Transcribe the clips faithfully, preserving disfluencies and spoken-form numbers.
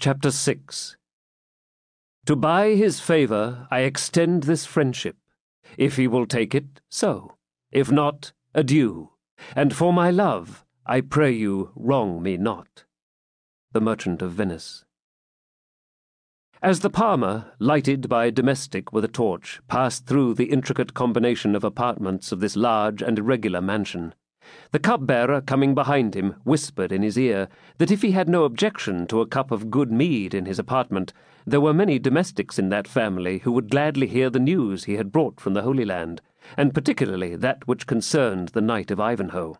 Chapter six. To buy his favour I extend this friendship. If he will take it, so. If not, adieu. And for my love, I pray you wrong me not. The Merchant of Venice. As the Palmer, lighted by a domestic with a torch, passed through the intricate combination of apartments of this large and irregular mansion, the cupbearer coming behind him whispered in his ear that if he had no objection to a cup of good mead in his apartment, there were many domestics in that family who would gladly hear the news he had brought from the Holy Land, and particularly that which concerned the Knight of Ivanhoe.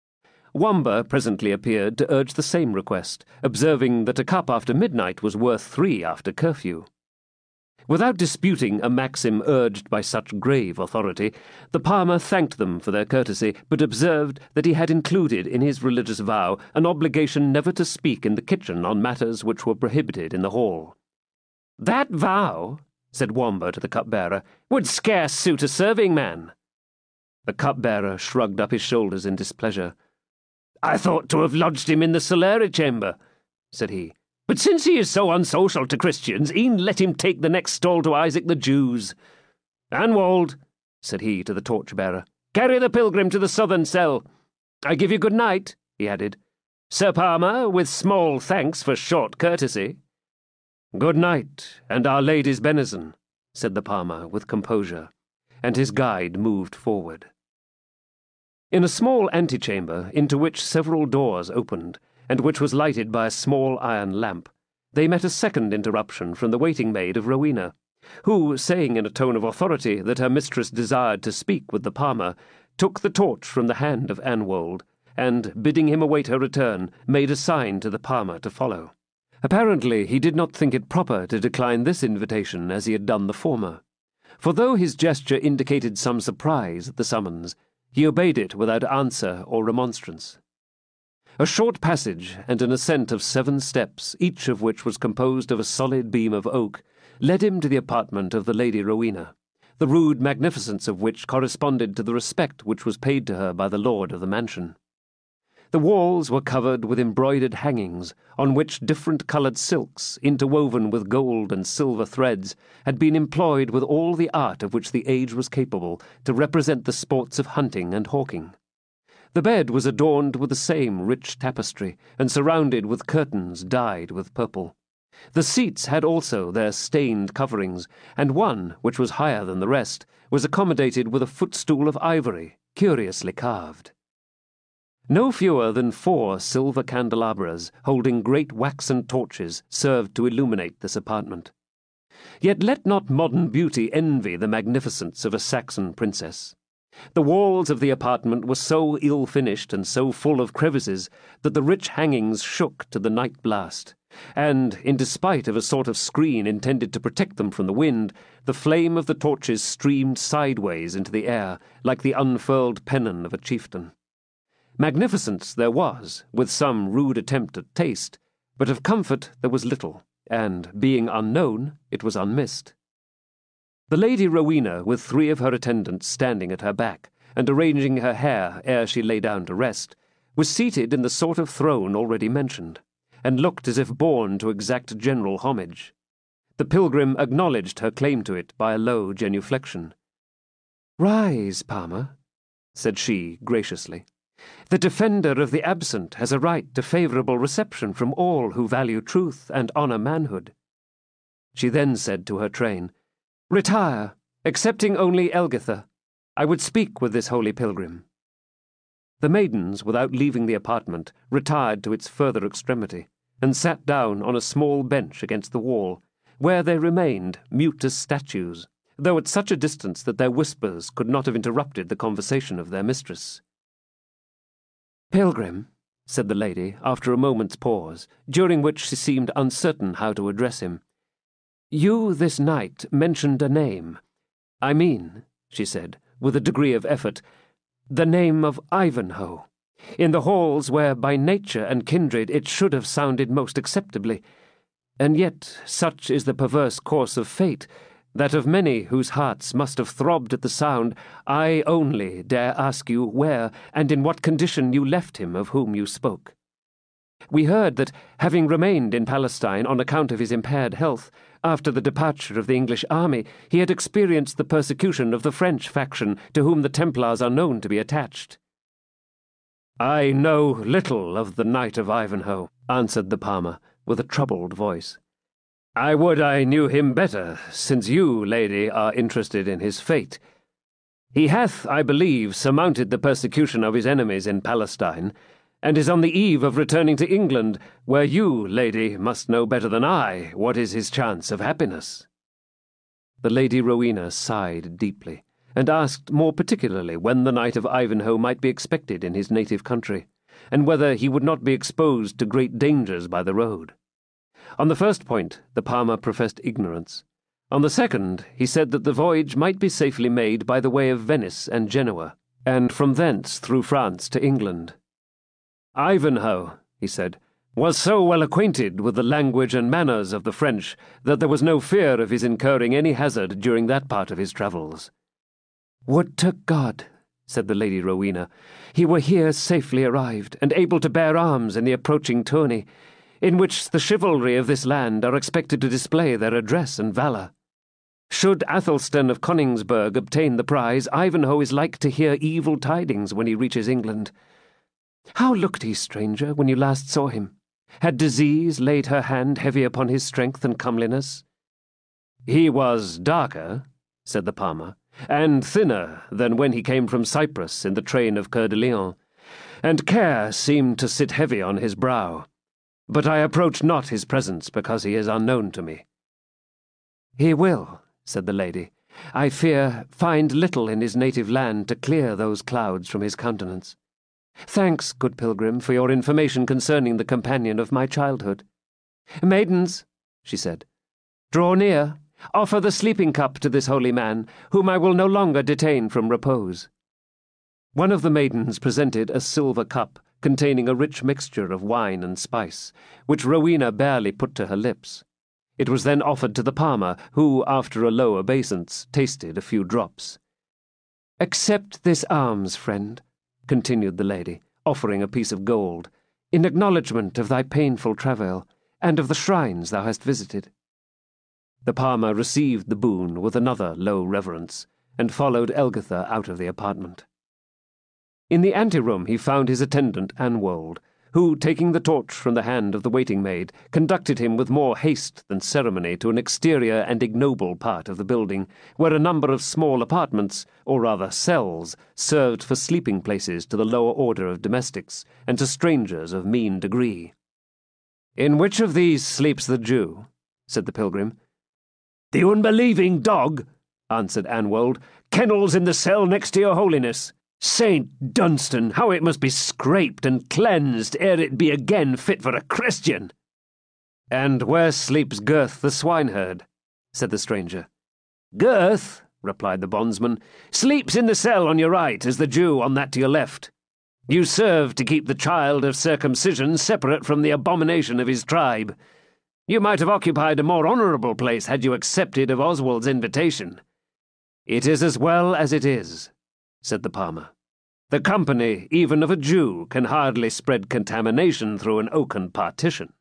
Wamba presently appeared to urge the same request, observing that a cup after midnight was worth three after curfew. Without disputing a maxim urged by such grave authority, the Palmer thanked them for their courtesy, but observed that he had included in his religious vow an obligation never to speak in the kitchen on matters which were prohibited in the hall. "That vow," said Wamba to the cupbearer, "would scarce suit a serving-man." The cupbearer shrugged up his shoulders in displeasure. "I thought to have lodged him in the Solari chamber," said he. "But since he is so unsocial to Christians, e'en let him take the next stall to Isaac the Jews. Anwold," said he to the torch-bearer, "carry the pilgrim to the southern cell. I give you good night," he added. "Sir Palmer, with small thanks for short courtesy." "Good night, and Our Lady's benison," said the Palmer with composure, and his guide moved forward. In a small antechamber, into which several doors opened, and which was lighted by a small iron lamp, they met a second interruption from the waiting-maid of Rowena, who, saying in a tone of authority that her mistress desired to speak with the Palmer, took the torch from the hand of Anwold, and, bidding him await her return, made a sign to the Palmer to follow. Apparently he did not think it proper to decline this invitation as he had done the former, for though his gesture indicated some surprise at the summons, he obeyed it without answer or remonstrance. A short passage and an ascent of seven steps, each of which was composed of a solid beam of oak, led him to the apartment of the Lady Rowena, the rude magnificence of which corresponded to the respect which was paid to her by the lord of the mansion. The walls were covered with embroidered hangings, on which different-coloured silks, interwoven with gold and silver threads, had been employed with all the art of which the age was capable to represent the sports of hunting and hawking. The bed was adorned with the same rich tapestry, and surrounded with curtains dyed with purple. The seats had also their stained coverings, and one, which was higher than the rest, was accommodated with a footstool of ivory, curiously carved. No fewer than four silver candelabras, holding great waxen torches, served to illuminate this apartment. Yet let not modern beauty envy the magnificence of a Saxon princess. The walls of the apartment were so ill-finished and so full of crevices that the rich hangings shook to the night blast, and, in despite of a sort of screen intended to protect them from the wind, the flame of the torches streamed sideways into the air, like the unfurled pennon of a chieftain. Magnificence there was, with some rude attempt at taste, but of comfort there was little, and, being unknown, it was unmissed. The Lady Rowena, with three of her attendants standing at her back, and arranging her hair ere she lay down to rest, was seated in the sort of throne already mentioned, and looked as if born to exact general homage. The pilgrim acknowledged her claim to it by a low genuflection. "Rise, Palmer," said she graciously. "The defender of the absent has a right to favourable reception from all who value truth and honour manhood." She then said to her train, "Retire, excepting only Elgitha. I would speak with this holy pilgrim." The maidens, without leaving the apartment, retired to its further extremity, and sat down on a small bench against the wall, where they remained, mute as statues, though at such a distance that their whispers could not have interrupted the conversation of their mistress. "Pilgrim," said the lady, after a moment's pause, during which she seemed uncertain how to address him, "you this night mentioned a name. I mean," she said, with a degree of effort, "the name of Ivanhoe, in the halls where by nature and kindred it should have sounded most acceptably. And yet such is the perverse course of fate, that of many whose hearts must have throbbed at the sound, I only dare ask you where and in what condition you left him of whom you spoke." We heard that, having remained in Palestine on account of his impaired health, after the departure of the English army, he had experienced the persecution of the French faction to whom the Templars are known to be attached." "I know little of the Knight of Ivanhoe," answered the palmer, with a troubled voice. "I would I knew him better, since you, lady, are interested in his fate. He hath, I believe, surmounted the persecution of his enemies in Palestine, and is on the eve of returning to England, where you, lady, must know better than I what is his chance of happiness." The Lady Rowena sighed deeply, and asked more particularly when the Knight of Ivanhoe might be expected in his native country, and whether he would not be exposed to great dangers by the road. On the first point, the palmer professed ignorance. On the second, he said that the voyage might be safely made by the way of Venice and Genoa, and from thence through France to England. "Ivanhoe," he said, "was so well acquainted with the language and manners of the French that there was no fear of his incurring any hazard during that part of his travels." "Would to God," said the Lady Rowena, "he were here safely arrived, and able to bear arms in the approaching tourney, in which the chivalry of this land are expected to display their address and valour. Should Athelstan of Coningsburgh obtain the prize, Ivanhoe is like to hear evil tidings when he reaches England. How looked he, stranger, when you last saw him? Had disease laid her hand heavy upon his strength and comeliness?" "He was darker," said the palmer, "and thinner than when he came from Cyprus in the train of Coeur de Lion, and care seemed to sit heavy on his brow. But I approach not his presence because he is unknown to me." "He will," said the lady, "I fear, find little in his native land to clear those clouds from his countenance. Thanks, good pilgrim, for your information concerning the companion of my childhood. Maidens," she said, "draw near, offer the sleeping cup to this holy man, whom I will no longer detain from repose." One of the maidens presented a silver cup containing a rich mixture of wine and spice, which Rowena barely put to her lips. It was then offered to the palmer, who, after a low obeisance, tasted a few drops. "Accept this alms, friend," continued the lady, offering a piece of gold, "in acknowledgment of thy painful travail, and of the shrines thou hast visited." The palmer received the boon with another low reverence, and followed Elgitha out of the apartment. In the anteroom he found his attendant Anwold, who, taking the torch from the hand of the waiting-maid, conducted him with more haste than ceremony to an exterior and ignoble part of the building, where a number of small apartments, or rather cells, served for sleeping places to the lower order of domestics, and to strangers of mean degree. "In which of these sleeps the Jew?" said the pilgrim. "The unbelieving dog," answered Anwold. "Kennels in the cell next to your holiness. Saint Dunstan, how it must be scraped and cleansed ere it be again fit for a Christian!" "And where sleeps Gurth the swineherd?" said the stranger. "Gurth," replied the bondsman, "sleeps in the cell on your right as the Jew on that to your left. You serve to keep the child of circumcision separate from the abomination of his tribe. You might have occupied a more honourable place had you accepted of Oswald's invitation." "It is as well as it is," said the palmer. "The company, even of a Jew, can hardly spread contamination through an oaken partition."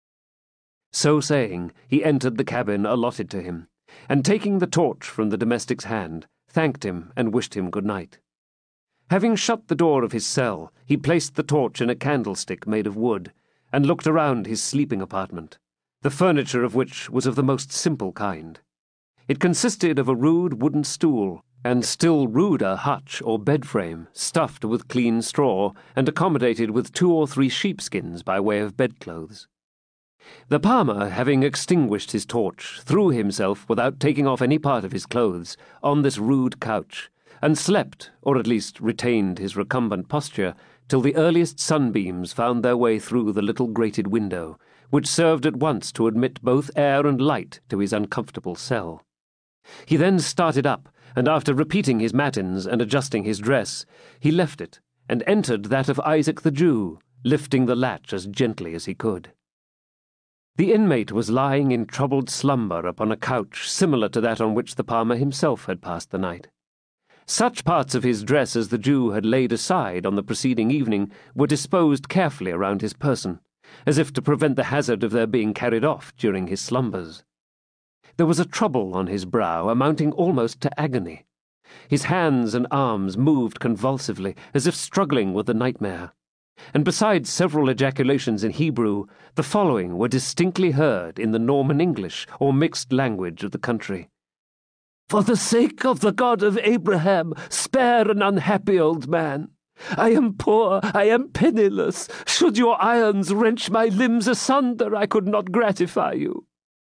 So saying, he entered the cabin allotted to him, and taking the torch from the domestic's hand, thanked him and wished him good night. Having shut the door of his cell, he placed the torch in a candlestick made of wood, and looked around his sleeping apartment, the furniture of which was of the most simple kind. It consisted of a rude wooden stool, and still ruder hutch or bed-frame, stuffed with clean straw, and accommodated with two or three sheepskins by way of bedclothes. The palmer, having extinguished his torch, threw himself, without taking off any part of his clothes, on this rude couch, and slept, or at least retained his recumbent posture, till the earliest sunbeams found their way through the little grated window, which served at once to admit both air and light to his uncomfortable cell. He then started up, and after repeating his matins and adjusting his dress, he left it, and entered that of Isaac the Jew, lifting the latch as gently as he could. The inmate was lying in troubled slumber upon a couch similar to that on which the palmer himself had passed the night. Such parts of his dress as the Jew had laid aside on the preceding evening were disposed carefully around his person, as if to prevent the hazard of their being carried off during his slumbers. There was a trouble on his brow amounting almost to agony. His hands and arms moved convulsively, as if struggling with the nightmare. And besides several ejaculations in Hebrew, the following were distinctly heard in the Norman English or mixed language of the country. "For the sake of the God of Abraham, spare an unhappy old man. I am poor, I am penniless. Should your irons wrench my limbs asunder, I could not gratify you."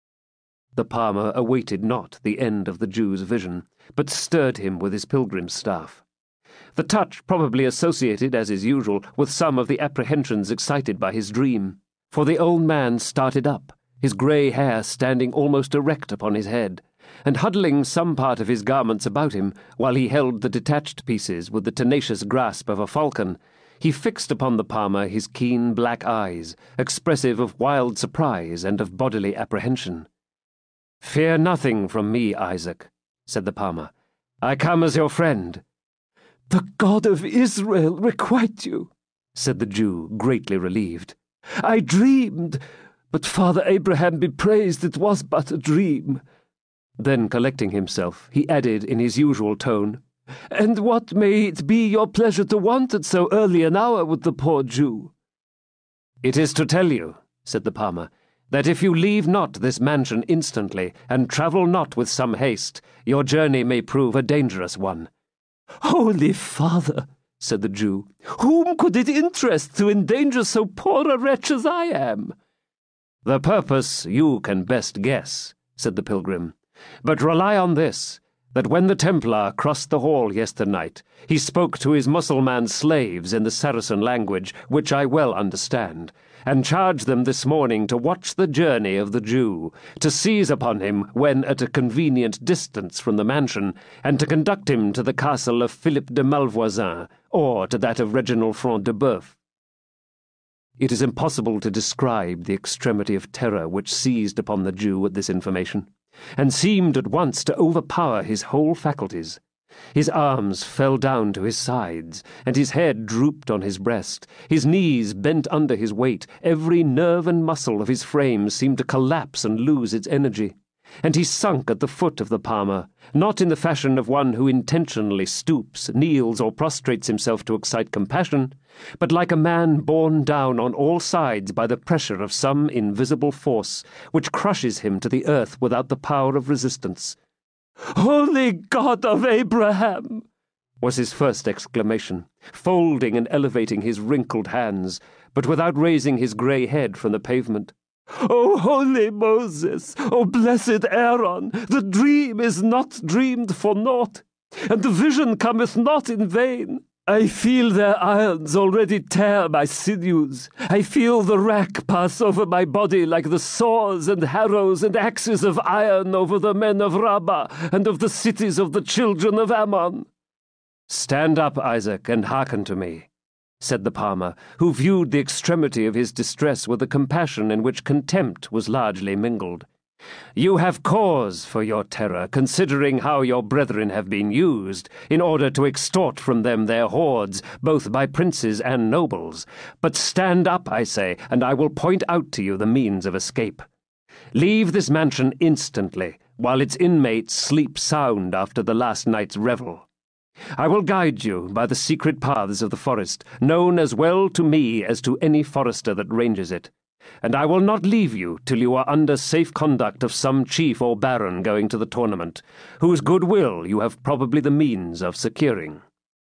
The palmer awaited not the end of the Jew's vision, but stirred him with his pilgrim's staff. The touch probably associated, as is usual, with some of the apprehensions excited by his dream, for the old man started up, his grey hair standing almost erect upon his head, and huddling some part of his garments about him, while he held the detached pieces with the tenacious grasp of a falcon, he fixed upon the palmer his keen black eyes, expressive of wild surprise and of bodily apprehension. "Fear nothing from me, Isaac," said the palmer. "I come as your friend." "The God of Israel requite you," said the Jew, greatly relieved. "I dreamed, but Father Abraham be praised, it was but a dream." Then, collecting himself, he added in his usual tone, "And what may it be your pleasure to want at so early an hour with the poor Jew?" "It is to tell you," said the palmer, "that if you leave not this mansion instantly, and travel not with some haste, your journey may prove a dangerous one." "Holy Father," said the Jew, "whom could it interest to endanger so poor a wretch as I am?" "The purpose you can best guess," said the pilgrim, "but rely on this, that when the Templar crossed the hall yesternight, he spoke to his Mussulman slaves in the Saracen language, which I well understand, and charged them this morning to watch the journey of the Jew, to seize upon him when at a convenient distance from the mansion, and to conduct him to the castle of Philip de Malvoisin, or to that of Reginald Front de Boeuf." It is impossible to describe the extremity of terror which seized upon the Jew at this information, and seemed at once to overpower his whole faculties. His arms fell down to his sides, and his head drooped on his breast. His knees bent under his weight. Every nerve and muscle of his frame seemed to collapse and lose its energy. And he sunk at the foot of the palmer, not in the fashion of one who intentionally stoops, kneels, or prostrates himself to excite compassion, but like a man borne down on all sides by the pressure of some invisible force, which crushes him to the earth without the power of resistance. "Holy God of Abraham!" was his first exclamation, folding and elevating his wrinkled hands, but without raising his grey head from the pavement. "O holy Moses! O blessed Aaron! The dream is not dreamed for naught, and the vision cometh not in vain. I feel their irons already tear my sinews. I feel the rack pass over my body like the saws and harrows and axes of iron over the men of Rabbah and of the cities of the children of Ammon." "Stand up, Isaac, and hearken to me," said the palmer, who viewed the extremity of his distress with a compassion in which contempt was largely mingled. "You have cause for your terror, considering how your brethren have been used, in order to extort from them their hoards, both by princes and nobles. But stand up, I say, and I will point out to you the means of escape. Leave this mansion instantly, while its inmates sleep sound after the last night's revel. I will guide you by the secret paths of the forest, known as well to me as to any forester that ranges it, and I will not leave you till you are under safe conduct of some chief or baron going to the tournament, whose goodwill you have probably the means of securing."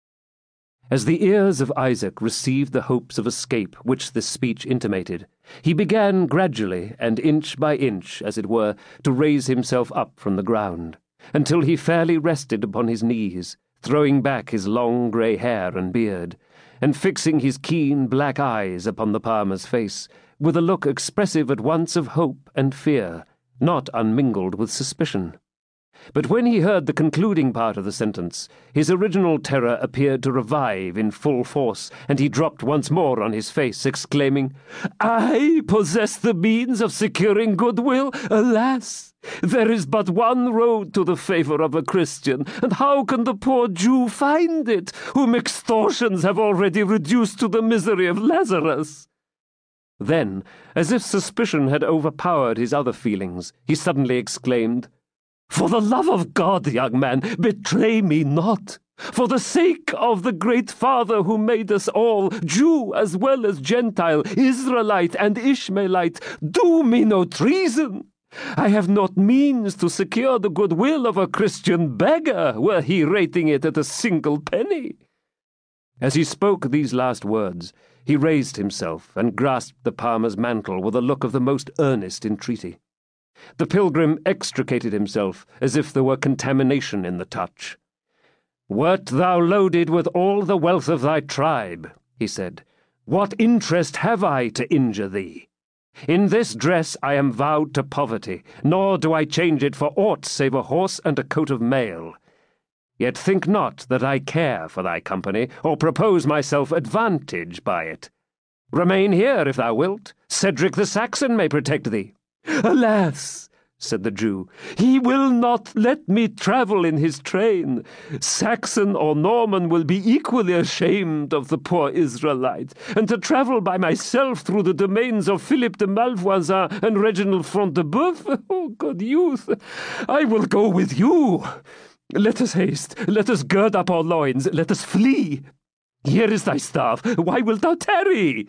As the ears of Isaac received the hopes of escape which this speech intimated, he began gradually, and inch by inch, as it were, to raise himself up from the ground, until he fairly rested upon his knees, throwing back his long grey hair and beard, and fixing his keen black eyes upon the palmer's face, with a look expressive at once of hope and fear, not unmingled with suspicion. But when he heard the concluding part of the sentence, his original terror appeared to revive in full force, and he dropped once more on his face, exclaiming, "I possess the means of securing goodwill? Alas! There is but one road to the favour of a Christian, and how can the poor Jew find it, whom extortions have already reduced to the misery of Lazarus?" Then, as if suspicion had overpowered his other feelings, he suddenly exclaimed, "For the love of God, young man, betray me not! For the sake of the great Father who made us all, Jew as well as Gentile, Israelite and Ishmaelite, do me no treason! I have not means to secure the goodwill of a Christian beggar, were he rating it at a single penny." As he spoke these last words, he raised himself and grasped the palmer's mantle with a look of the most earnest entreaty. The pilgrim extricated himself as if there were contamination in the touch. "Wert thou loaded with all the wealth of thy tribe," he said, "what interest have I to injure thee? In this dress I am vowed to poverty, nor do I change it for aught save a horse and a coat of mail. Yet think not that I care for thy company, or propose myself advantage by it. Remain here if thou wilt. Cedric the Saxon may protect thee." "Alas," said the Jew, "he will not let me travel in his train. Saxon or Norman will be equally ashamed of the poor Israelite, and to travel by myself through the domains of Philip de Malvoisin and Reginald Front de Bœuf, oh, good youth, I will go with you. Let us haste, let us gird up our loins, let us flee. Here is thy staff, why wilt thou tarry?"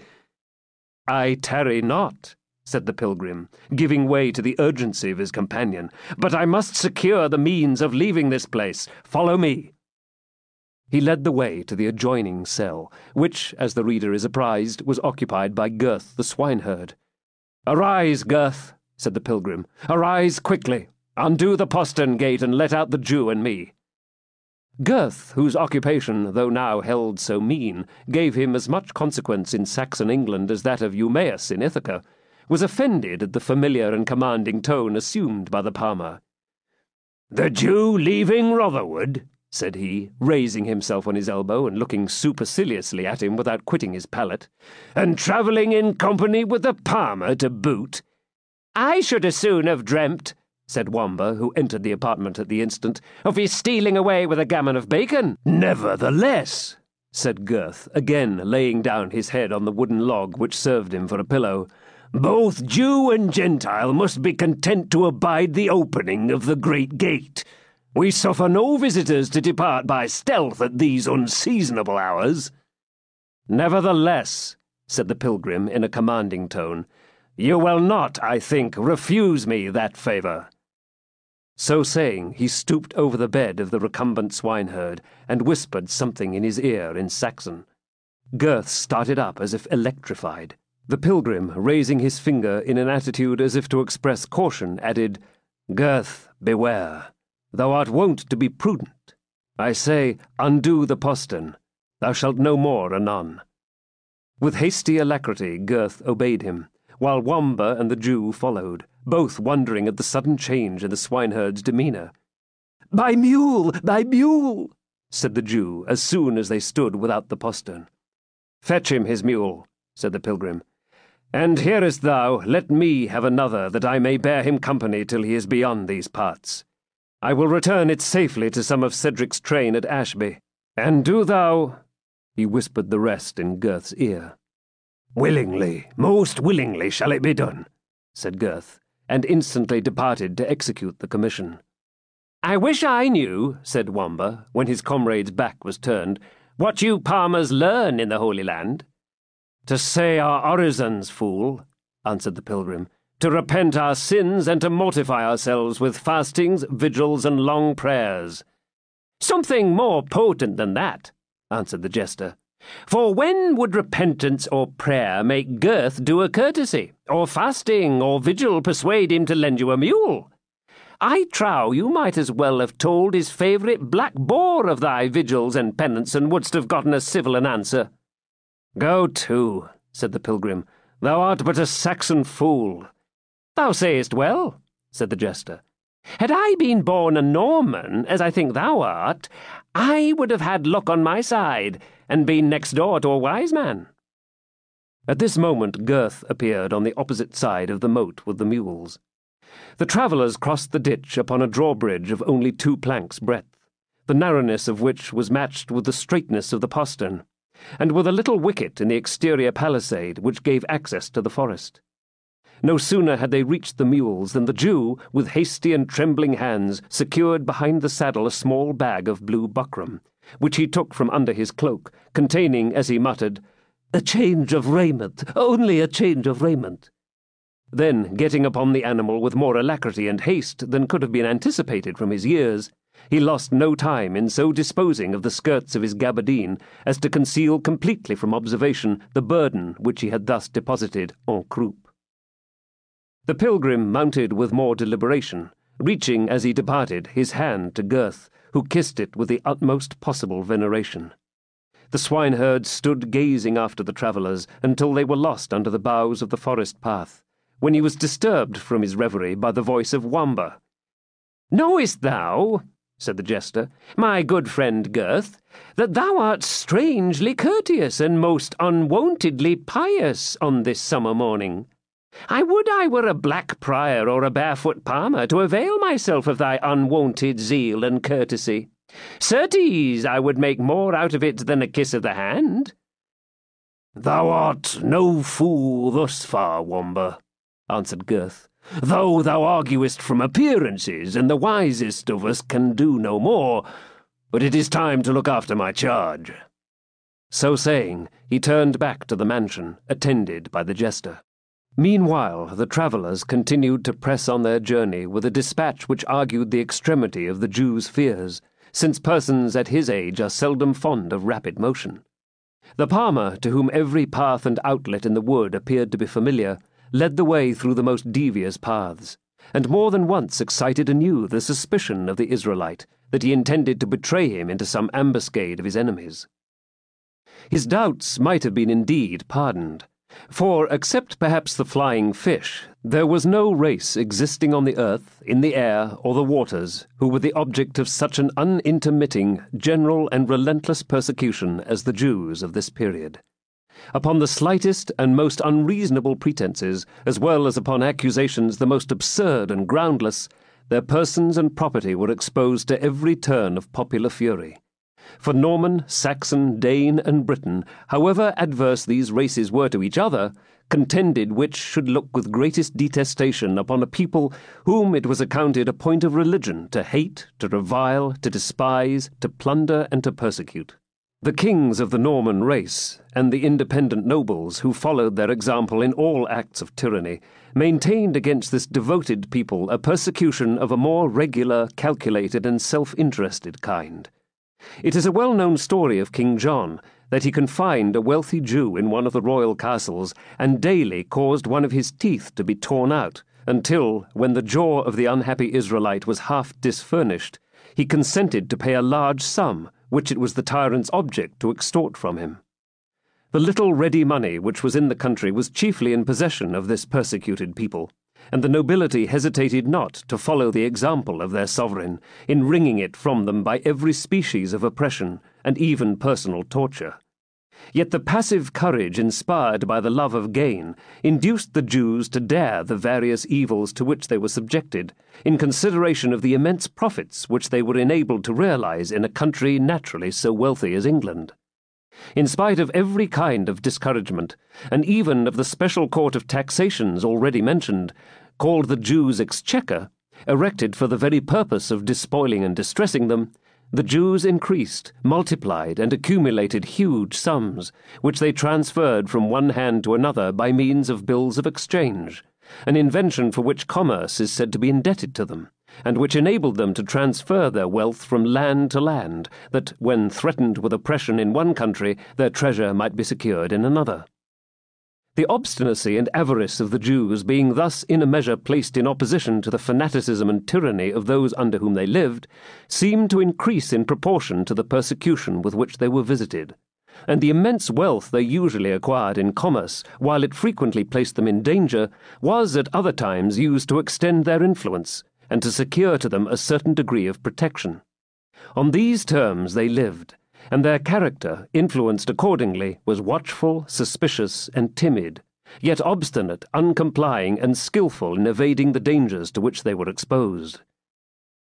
"I tarry not," said the pilgrim, giving way to the urgency of his companion, "but I must secure the means of leaving this place. Follow me." He led the way to the adjoining cell, which, as the reader is apprised, was occupied by Gurth the swineherd. "Arise, Gurth," said the pilgrim. "Arise quickly. Undo the postern gate and let out the Jew and me." Gurth, whose occupation, though now held so mean, gave him as much consequence in Saxon England as that of Eumaeus in Ithaca, was offended at the familiar and commanding tone assumed by the palmer. "The Jew leaving Rotherwood?" said he, raising himself on his elbow and looking superciliously at him without quitting his pallet, "and travelling in company with the palmer to boot?" "I should as soon have dreamt," said Wamba, who entered the apartment at the instant, "of his stealing away with a gammon of bacon." "Nevertheless," said Gurth, again laying down his head on the wooden log which served him for a pillow, "both Jew and Gentile must be content to abide the opening of the great gate. We suffer no visitors to depart by stealth at these unseasonable hours." "Nevertheless," said the pilgrim in a commanding tone, "you will not, I think, refuse me that favour." So saying, he stooped over the bed of the recumbent swineherd and whispered something in his ear in Saxon. Gurth started up as if electrified. The pilgrim, raising his finger in an attitude as if to express caution, added, "Gurth, beware. Thou art wont to be prudent. I say, undo the postern. Thou shalt know more anon." With hasty alacrity Gurth obeyed him, while Wamba and the Jew followed, both wondering at the sudden change in the swineherd's demeanour. "By mule, by mule," said the Jew, as soon as they stood without the postern. "Fetch him his mule," said the pilgrim. "And hearest thou, let me have another, that I may bear him company till he is beyond these parts. I will return it safely to some of Cedric's train at Ashby. And do thou—" He whispered the rest in Gurth's ear. "Willingly, most willingly shall it be done," said Gurth, and instantly departed to execute the commission. "I wish I knew," said Wamba, when his comrade's back was turned, "what you palmers learn in the Holy Land." "To say our orisons, fool," answered the pilgrim, "to repent our sins and to mortify ourselves with fastings, vigils, and long prayers." "Something more potent than that," answered the jester. "For when would repentance or prayer make Gurth do a courtesy, or fasting or vigil persuade him to lend you a mule? I trow you might as well have told his favourite black boar of thy vigils and penance, and wouldst have gotten as civil an answer." "Go to," said the pilgrim, "thou art but a Saxon fool." "Thou sayest well," said the jester. "Had I been born a Norman, as I think thou art, I would have had luck on my side, and been next door to a wise man." At this moment Gurth appeared on the opposite side of the moat with the mules. The travellers crossed the ditch upon a drawbridge of only two planks' breadth, the narrowness of which was matched with the straightness of the postern, and with a little wicket in the exterior palisade which gave access to the forest. No sooner had they reached the mules than the Jew, with hasty and trembling hands, secured behind the saddle a small bag of blue buckram, which he took from under his cloak, containing, as he muttered, "A change of raiment, only a change of raiment." Then, getting upon the animal with more alacrity and haste than could have been anticipated from his years, he lost no time in so disposing of the skirts of his gabardine as to conceal completely from observation the burden which he had thus deposited en croupe. The pilgrim mounted with more deliberation, reaching as he departed his hand to Gurth, who kissed it with the utmost possible veneration. The swineherd stood gazing after the travellers until they were lost under the boughs of the forest path, when he was disturbed from his reverie by the voice of Wamba. "Knowest thou," said the jester, "my good friend Gurth, that thou art strangely courteous and most unwontedly pious on this summer morning? I would I were a black prior or a barefoot palmer to avail myself of thy unwonted zeal and courtesy. Certes, I would make more out of it than a kiss of the hand." "Thou art no fool thus far, Wamba," answered Gurth, "though thou arguest from appearances, and the wisest of us can do no more. But it is time to look after my charge." So saying, he turned back to the mansion, attended by the jester. Meanwhile, the travellers continued to press on their journey with a dispatch which argued the extremity of the Jew's fears, since persons at his age are seldom fond of rapid motion. The palmer, to whom every path and outlet in the wood appeared to be familiar, led the way through the most devious paths, and more than once excited anew the suspicion of the Israelite that he intended to betray him into some ambuscade of his enemies. His doubts might have been indeed pardoned, for, except perhaps the flying fish, there was no race existing on the earth, in the air, or the waters, who were the object of such an unintermitting, general, and relentless persecution as the Jews of this period. Upon the slightest and most unreasonable pretences, as well as upon accusations the most absurd and groundless, their persons and property were exposed to every turn of popular fury. For Norman, Saxon, Dane, and Briton, however adverse these races were to each other, contended which should look with greatest detestation upon a people whom it was accounted a point of religion to hate, to revile, to despise, to plunder, and to persecute. The kings of the Norman race, and the independent nobles who followed their example in all acts of tyranny, maintained against this devoted people a persecution of a more regular, calculated, and self-interested kind. It is a well-known story of King John that he confined a wealthy Jew in one of the royal castles and daily caused one of his teeth to be torn out, until, when the jaw of the unhappy Israelite was half disfurnished, he consented to pay a large sum, which it was the tyrant's object to extort from him. The little ready money which was in the country was chiefly in possession of this persecuted people, and the nobility hesitated not to follow the example of their sovereign in wringing it from them by every species of oppression and even personal torture. Yet the passive courage inspired by the love of gain induced the Jews to dare the various evils to which they were subjected, in consideration of the immense profits which they were enabled to realize in a country naturally so wealthy as England. In spite of every kind of discouragement, and even of the special court of taxations already mentioned, called the Jews' Exchequer, erected for the very purpose of despoiling and distressing them, the Jews increased, multiplied, and accumulated huge sums, which they transferred from one hand to another by means of bills of exchange, an invention for which commerce is said to be indebted to them, and which enabled them to transfer their wealth from land to land, that, when threatened with oppression in one country, their treasure might be secured in another. The obstinacy and avarice of the Jews being thus in a measure placed in opposition to the fanaticism and tyranny of those under whom they lived, seemed to increase in proportion to the persecution with which they were visited, and the immense wealth they usually acquired in commerce, while it frequently placed them in danger, was at other times used to extend their influence, and to secure to them a certain degree of protection. On these terms they lived, and their character, influenced accordingly, was watchful, suspicious, and timid, yet obstinate, uncomplying, and skilful in evading the dangers to which they were exposed.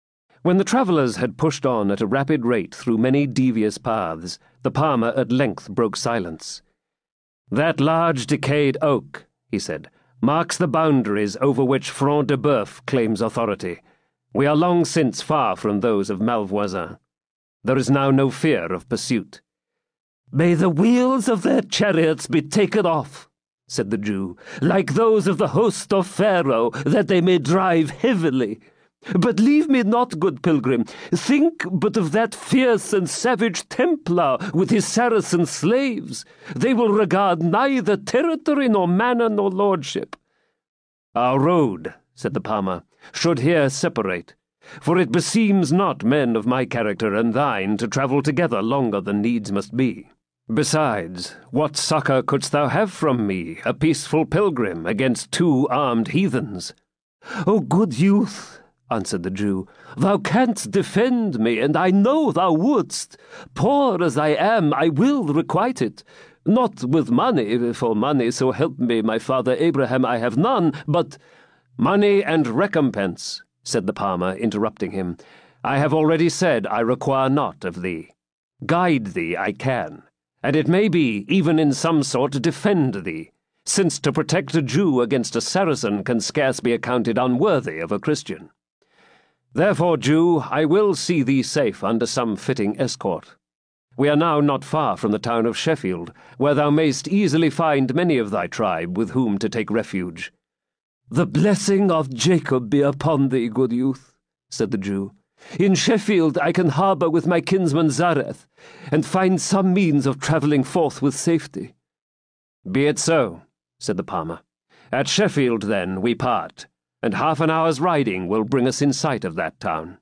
When the travellers had pushed on at a rapid rate through many devious paths, the palmer at length broke silence. "That large decayed oak," he said, "marks the boundaries over which Front de Bœuf claims authority. We are long since far from those of Malvoisin. There is now no fear of pursuit." "May the wheels of their chariots be taken off," said the Jew, "like those of the host of Pharaoh, that they may drive heavily. But leave me not, good pilgrim. Think but of that fierce and savage Templar with his Saracen slaves. They will regard neither territory nor manor nor lordship." "Our road," said the palmer, "should here separate, for it beseems not men of my character and thine to travel together longer than needs must be. Besides, what succour couldst thou have from me, a peaceful pilgrim, against two armed heathens?" "O good youth," answered the Jew, "thou canst defend me, and I know thou wouldst. Poor as I am, I will requite it. Not with money, for money, so help me my father Abraham, I have none, but—" "Money and recompense," said the palmer, interrupting him, "I have already said I require not of thee. Guide thee I can, and it may be even in some sort defend thee, since to protect a Jew against a Saracen can scarce be accounted unworthy of a Christian. Therefore, Jew, I will see thee safe under some fitting escort. We are now not far from the town of Sheffield, where thou mayst easily find many of thy tribe with whom to take refuge." "The blessing of Jacob be upon thee, good youth," said the Jew. "In Sheffield I can harbour with my kinsman Zareth, and find some means of travelling forth with safety." "Be it so," said the palmer. "At Sheffield, then, we part, and half an hour's riding will bring us in sight of that town."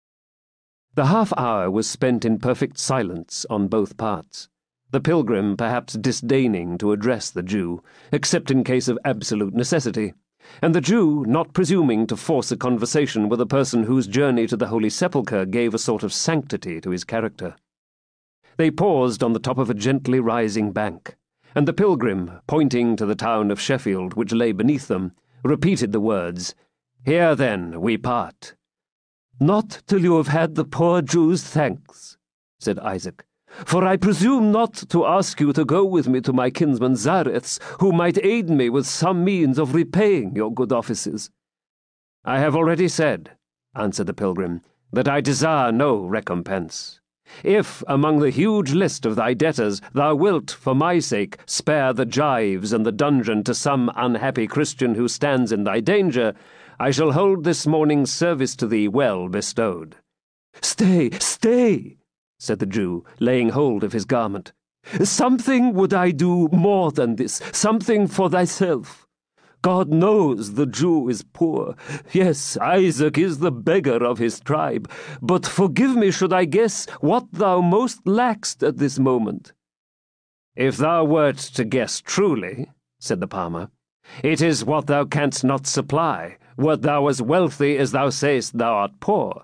The half hour was spent in perfect silence on both parts, the pilgrim perhaps disdaining to address the Jew, except in case of absolute necessity, and the Jew not presuming to force a conversation with a person whose journey to the Holy Sepulchre gave a sort of sanctity to his character. They paused on the top of a gently rising bank, and the pilgrim, pointing to the town of Sheffield which lay beneath them, repeated the words, "Here, then, we part." "Not till you have had the poor Jew's thanks," said Isaac, "for I presume not to ask you to go with me to my kinsman Zareth's, who might aid me with some means of repaying your good offices." "I have already said," answered the pilgrim, "that I desire no recompense. If, among the huge list of thy debtors, thou wilt, for my sake, spare the gyves and the dungeon to some unhappy Christian who stands in thy danger, I shall hold this morning's service to thee well bestowed." "Stay, stay," said the Jew, laying hold of his garment. "Something would I do more than this, something for thyself. God knows the Jew is poor. Yes, Isaac is the beggar of his tribe. But forgive me should I guess what thou most lackst at this moment." "If thou wert to guess truly," said the palmer, "it is what thou canst not supply, wert thou as wealthy as thou sayest thou art poor."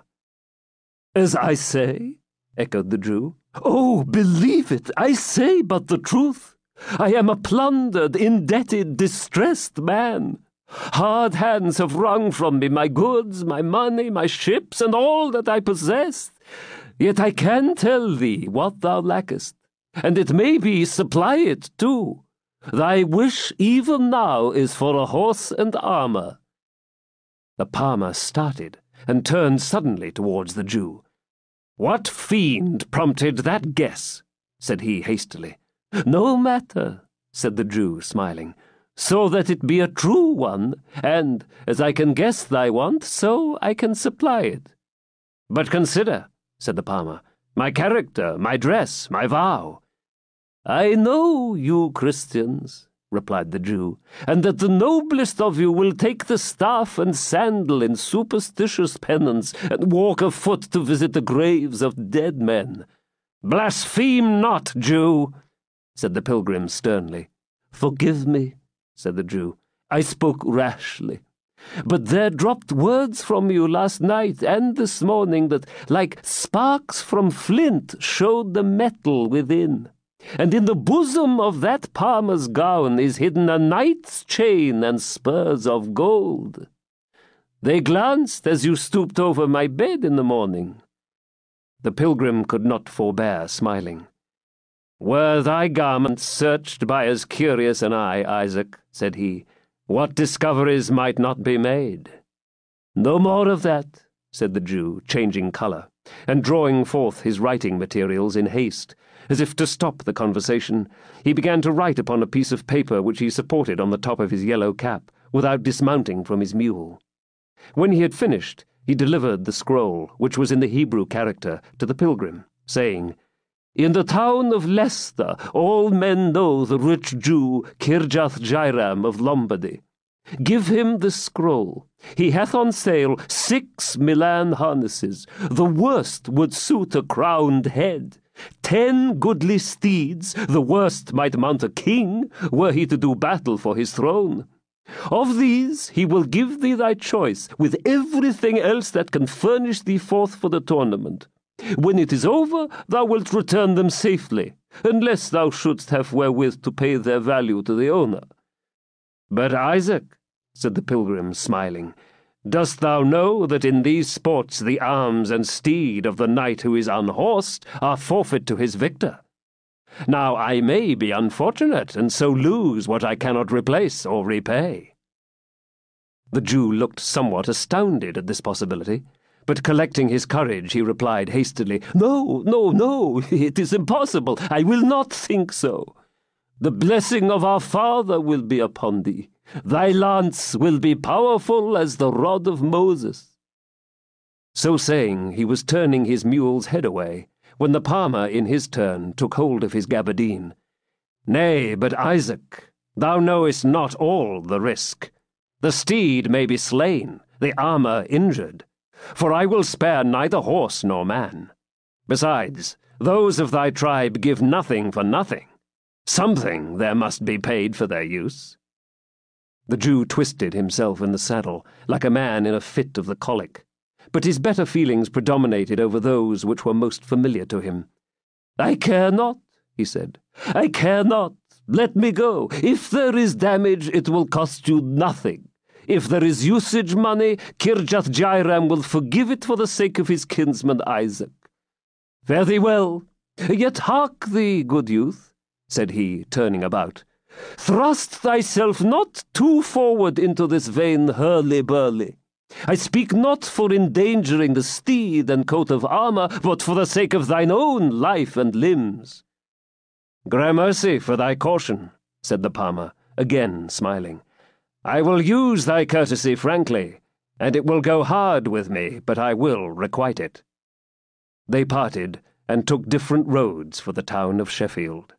"As I say?" echoed the Jew. "Oh, believe it, I say but the truth. I am a plundered, indebted, distressed man. Hard hands have wrung from me my goods, my money, my ships, and all that I possessed. Yet I can tell thee what thou lackest, and it may be supply it too. Thy wish even now is for a horse and armour." The palmer started, and turned suddenly towards the Jew. "What fiend prompted that guess?" said he hastily. "No matter," said the Jew, smiling, "so that it be a true one, and, as I can guess thy want, so I can supply it." "But consider," said the palmer, "my character, my dress, my vow." "I know you Christians," replied the Jew, "and that the noblest of you will take the staff and sandal in superstitious penance, and walk afoot to visit the graves of dead men." "Blaspheme not, Jew," said the pilgrim sternly. "Forgive me," said the Jew. "I spoke rashly. But there dropped words from you last night and this morning that, like sparks from flint, showed the metal within. And in the bosom of that palmer's gown is hidden a knight's chain and spurs of gold." They glanced as you stooped over my bed in the morning." The pilgrim could not forbear smiling. "Were thy garments searched by as curious an eye, Isaac," said he, "what discoveries might not be made?" "No more of that," said the Jew, changing colour, and drawing forth his writing materials in haste. As if to stop the conversation, he began to write upon a piece of paper which he supported on the top of his yellow cap, without dismounting from his mule. When he had finished, he delivered the scroll, which was in the Hebrew character, to the pilgrim, saying, "In the town of Leicester all men know the rich Jew Kirjath Jairam of Lombardy. Give him this scroll. He hath on sale six Milan harnesses. The worst would suit a crowned head. Ten goodly steeds, the worst might mount a king, were he to do battle for his throne. Of these he will give thee thy choice, with everything else that can furnish thee forth for the tournament. When it is over, thou wilt return them safely, unless thou shouldst have wherewith to pay their value to the owner." "But, Isaac," said the pilgrim, smiling, "dost thou know that in these sports the arms and steed of the knight who is unhorsed are forfeit to his victor? Now I may be unfortunate, and so lose what I cannot replace or repay." The Jew looked somewhat astounded at this possibility, but collecting his courage he replied hastily, "No, no, no, it is impossible. I will not think so. The blessing of our Father will be upon thee. Thy lance will be powerful as the rod of Moses." So saying, he was turning his mule's head away, when the palmer in his turn took hold of his gaberdine. "Nay, but Isaac, thou knowest not all the risk. The steed may be slain, the armour injured, for I will spare neither horse nor man. Besides, those of thy tribe give nothing for nothing. Something there must be paid for their use." The Jew twisted himself in the saddle, like a man in a fit of the colic, but his better feelings predominated over those which were most familiar to him. "I care not," he said. "I care not. Let me go. If there is damage, it will cost you nothing. If there is usage money, Kirjath Jairam will forgive it for the sake of his kinsman Isaac." "Fare thee well. Yet hark thee, good youth," said he, turning about. "Thrust thyself not too forward into this vain hurly-burly. I speak not for endangering the steed and coat of armour, but for the sake of thine own life and limbs." "Gramercy for thy caution," said the palmer, again smiling. "I will use thy courtesy frankly, and it will go hard with me, but I will requite it." They parted, and took different roads for the town of Sheffield.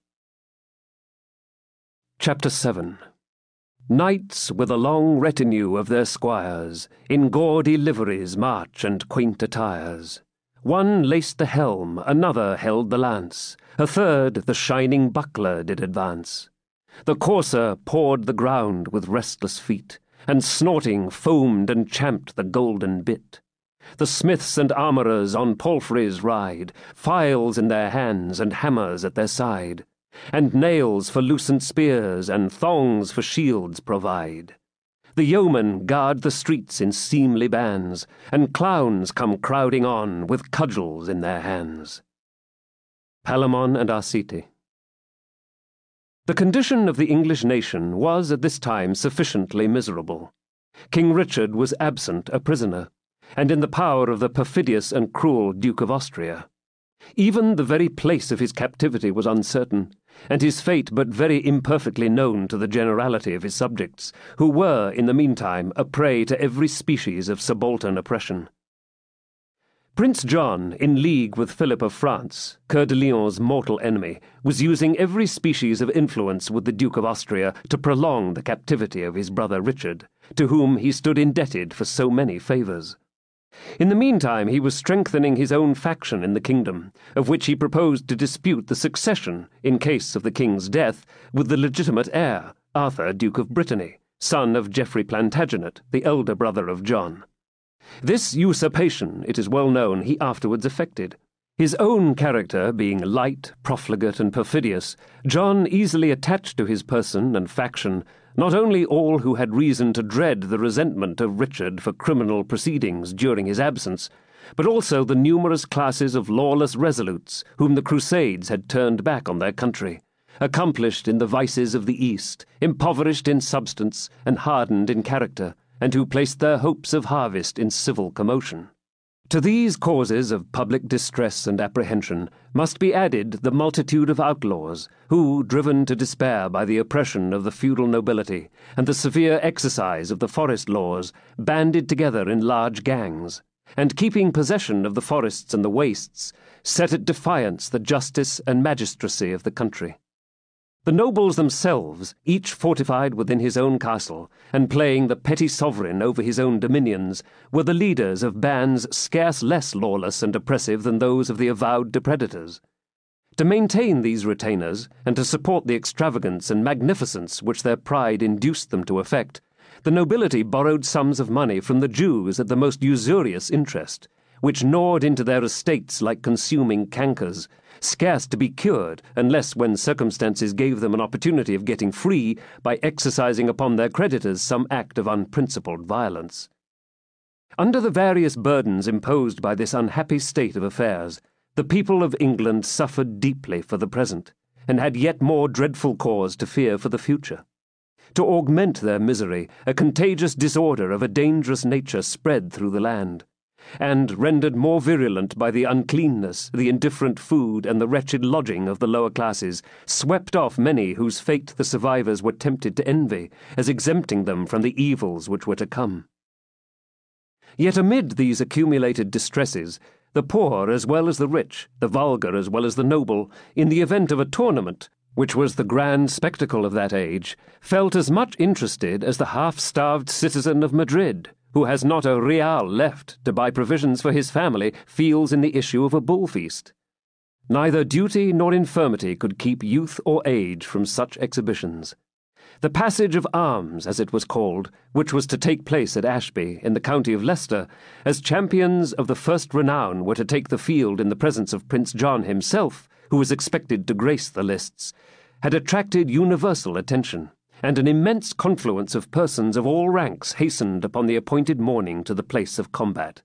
Chapter seven. Knights with a long retinue of their squires, in gaudy liveries march and quaint attires. One laced the helm, another held the lance, a third the shining buckler did advance. The courser pawed the ground with restless feet, and snorting foamed and champed the golden bit. The smiths and armourers on palfreys ride, files in their hands and hammers at their side, and nails for loosened spears and thongs for shields provide. The yeomen guard the streets in seemly bands, and clowns come crowding on with cudgels in their hands. Palamon and Arcite. The condition of the English nation was at this time sufficiently miserable. King Richard was absent a prisoner, and in the power of the perfidious and cruel Duke of Austria. Even the very place of his captivity was uncertain, and his fate but very imperfectly known to the generality of his subjects, who were, in the meantime, a prey to every species of subaltern oppression. Prince John, in league with Philip of France, Coeur de Lion's mortal enemy, was using every species of influence with the Duke of Austria to prolong the captivity of his brother Richard, to whom he stood indebted for so many favours. In the meantime he was strengthening his own faction in the kingdom, of which he proposed to dispute the succession, in case of the king's death, with the legitimate heir, Arthur, Duke of Brittany, son of Geoffrey Plantagenet, the elder brother of John. This usurpation, it is well known, he afterwards effected. His own character being light, profligate, and perfidious, John easily attached to his person and faction not only all who had reason to dread the resentment of Richard for criminal proceedings during his absence, but also the numerous classes of lawless resolutes whom the Crusades had turned back on their country, accomplished in the vices of the East, impoverished in substance and hardened in character, and who placed their hopes of harvest in civil commotion. To these causes of public distress and apprehension must be added the multitude of outlaws, who, driven to despair by the oppression of the feudal nobility and the severe exercise of the forest laws, banded together in large gangs, and keeping possession of the forests and the wastes, set at defiance the justice and magistracy of the country. The nobles themselves, each fortified within his own castle, and playing the petty sovereign over his own dominions, were the leaders of bands scarce less lawless and oppressive than those of the avowed depredators. To maintain these retainers, and to support the extravagance and magnificence which their pride induced them to effect, the nobility borrowed sums of money from the Jews at the most usurious interest, which gnawed into their estates like consuming cankers, scarce to be cured unless when circumstances gave them an opportunity of getting free by exercising upon their creditors some act of unprincipled violence. Under the various burdens imposed by this unhappy state of affairs, the people of England suffered deeply for the present, and had yet more dreadful cause to fear for the future. To augment their misery, a contagious disorder of a dangerous nature spread through the land, and, rendered more virulent by the uncleanness, the indifferent food, and the wretched lodging of the lower classes, swept off many whose fate the survivors were tempted to envy, as exempting them from the evils which were to come. Yet amid these accumulated distresses, the poor as well as the rich, the vulgar as well as the noble, in the event of a tournament, which was the grand spectacle of that age, felt as much interested as the half-starved citizen of Madrid, who has not a real left to buy provisions for his family, feels in the issue of a bull feast. Neither duty nor infirmity could keep youth or age from such exhibitions. The passage of arms, as it was called, which was to take place at Ashby, in the county of Leicester, as champions of the first renown were to take the field in the presence of Prince John himself, who was expected to grace the lists, had attracted universal attention, and an immense confluence of persons of all ranks hastened upon the appointed morning to the place of combat.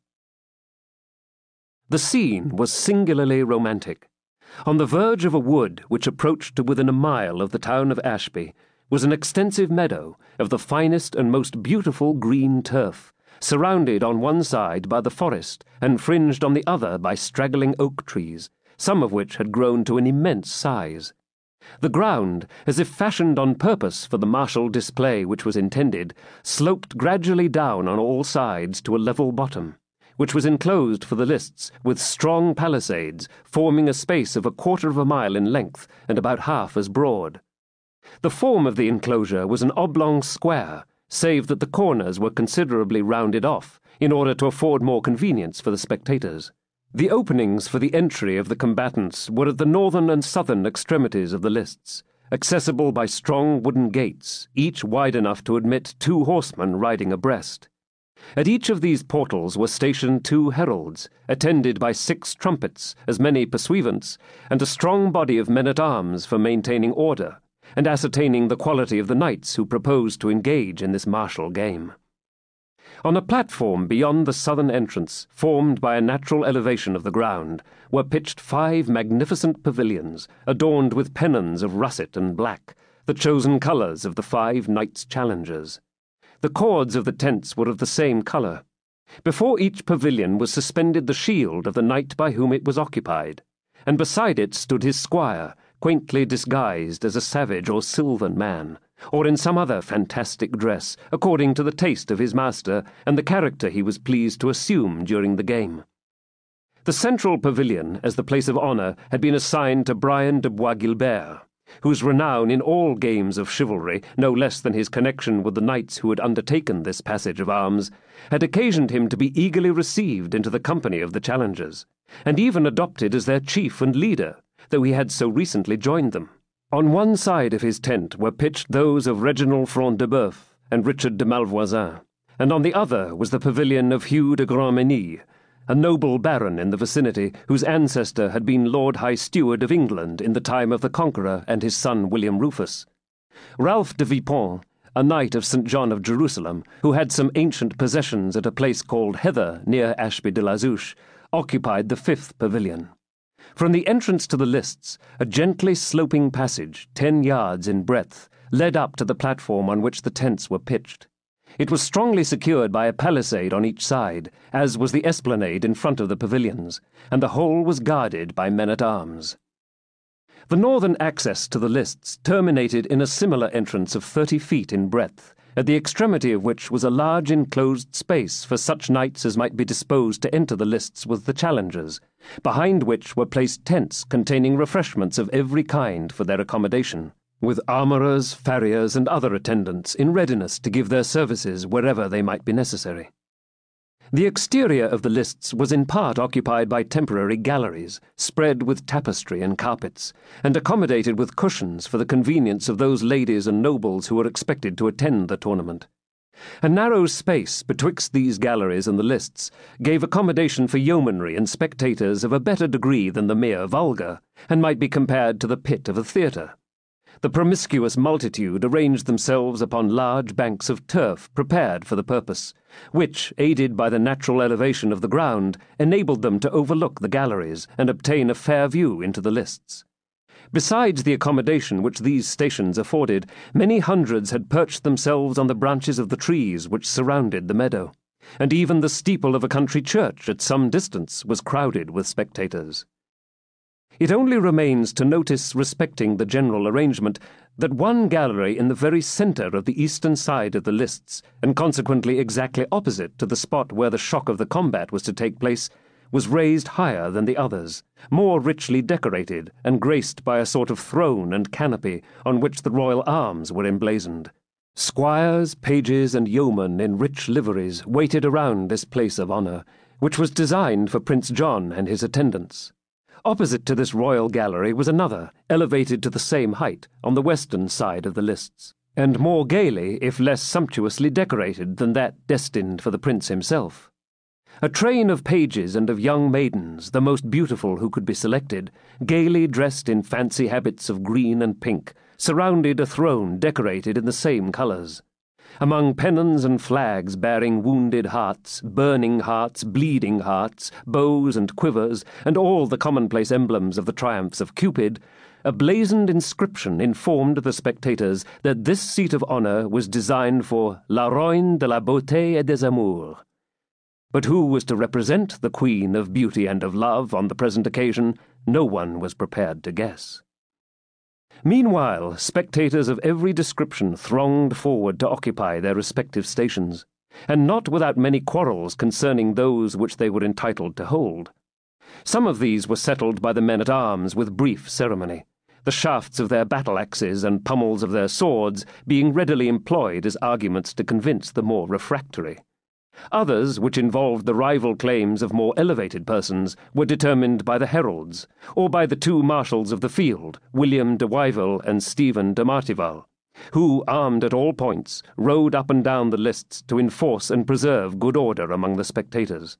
The scene was singularly romantic. On the verge of a wood which approached to within a mile of the town of Ashby was an extensive meadow of the finest and most beautiful green turf, surrounded on one side by the forest and fringed on the other by straggling oak trees, some of which had grown to an immense size. The ground, as if fashioned on purpose for the martial display which was intended, sloped gradually down on all sides to a level bottom, which was enclosed for the lists with strong palisades, forming a space of a quarter of a mile in length and about half as broad. The form of the enclosure was an oblong square, save that the corners were considerably rounded off, in order to afford more convenience for the spectators. The openings for the entry of the combatants were at the northern and southern extremities of the lists, accessible by strong wooden gates, each wide enough to admit two horsemen riding abreast. At each of these portals were stationed two heralds, attended by six trumpets, as many pursuivants, and a strong body of men-at-arms for maintaining order, and ascertaining the quality of the knights who proposed to engage in this martial game. On a platform beyond the southern entrance, formed by a natural elevation of the ground, were pitched five magnificent pavilions, adorned with pennons of russet and black, the chosen colours of the five knights challengers. The cords of the tents were of the same colour. Before each pavilion was suspended the shield of the knight by whom it was occupied, and beside it stood his squire, quaintly disguised as a savage or sylvan man, or in some other fantastic dress, according to the taste of his master and the character he was pleased to assume during the game. The central pavilion, as the place of honour, had been assigned to Brian de Bois Guilbert, whose renown in all games of chivalry, no less than his connection with the knights who had undertaken this passage of arms, had occasioned him to be eagerly received into the company of the challengers, and even adopted as their chief and leader, though he had so recently joined them. On one side of his tent were pitched those of Reginald Front de Bœuf and Richard de Malvoisin, and on the other was the pavilion of Hugh de Grandmesnil, a noble baron in the vicinity whose ancestor had been Lord High Steward of England in the time of the Conqueror and his son William Rufus. Ralph de Vipon, a knight of Saint John of Jerusalem, who had some ancient possessions at a place called Heather near Ashby de la Zouche, occupied the fifth pavilion. From the entrance to the lists, a gently sloping passage, ten yards in breadth, led up to the platform on which the tents were pitched. It was strongly secured by a palisade on each side, as was the esplanade in front of the pavilions, and the whole was guarded by men-at-arms. The northern access to the lists terminated in a similar entrance of thirty feet in breadth, at the extremity of which was a large enclosed space for such knights as might be disposed to enter the lists with the challengers, behind which were placed tents containing refreshments of every kind for their accommodation, with armourers, farriers, and other attendants in readiness to give their services wherever they might be necessary. The exterior of the lists was in part occupied by temporary galleries, spread with tapestry and carpets, and accommodated with cushions for the convenience of those ladies and nobles who were expected to attend the tournament. A narrow space betwixt these galleries and the lists gave accommodation for yeomanry and spectators of a better degree than the mere vulgar, and might be compared to the pit of a theatre. The promiscuous multitude arranged themselves upon large banks of turf prepared for the purpose, which, aided by the natural elevation of the ground, enabled them to overlook the galleries and obtain a fair view into the lists. Besides the accommodation which these stations afforded, many hundreds had perched themselves on the branches of the trees which surrounded the meadow, and even the steeple of a country church at some distance was crowded with spectators. It only remains to notice respecting the general arrangement that one gallery in the very centre of the eastern side of the lists, and consequently exactly opposite to the spot where the shock of the combat was to take place, was raised higher than the others, more richly decorated and graced by a sort of throne and canopy on which the royal arms were emblazoned. Squires, pages, and yeomen in rich liveries waited around this place of honour, which was designed for Prince John and his attendants. Opposite to this royal gallery was another, elevated to the same height, on the western side of the lists, and more gaily, if less sumptuously decorated than that destined for the prince himself. A train of pages and of young maidens, the most beautiful who could be selected, gaily dressed in fancy habits of green and pink, surrounded a throne decorated in the same colours. Among pennons and flags bearing wounded hearts, burning hearts, bleeding hearts, bows and quivers, and all the commonplace emblems of the triumphs of Cupid, a blazoned inscription informed the spectators that this seat of honour was designed for La Reine de la Beauté et des Amours. But who was to represent the Queen of Beauty and of Love on the present occasion, no one was prepared to guess. Meanwhile, spectators of every description thronged forward to occupy their respective stations, and not without many quarrels concerning those which they were entitled to hold. Some of these were settled by the men-at-arms with brief ceremony, the shafts of their battle-axes and pummels of their swords being readily employed as arguments to convince the more refractory. Others, which involved the rival claims of more elevated persons, were determined by the heralds, or by the two marshals of the field, William de Wyville and Stephen de Martival, who, armed at all points, rode up and down the lists to enforce and preserve good order among the spectators.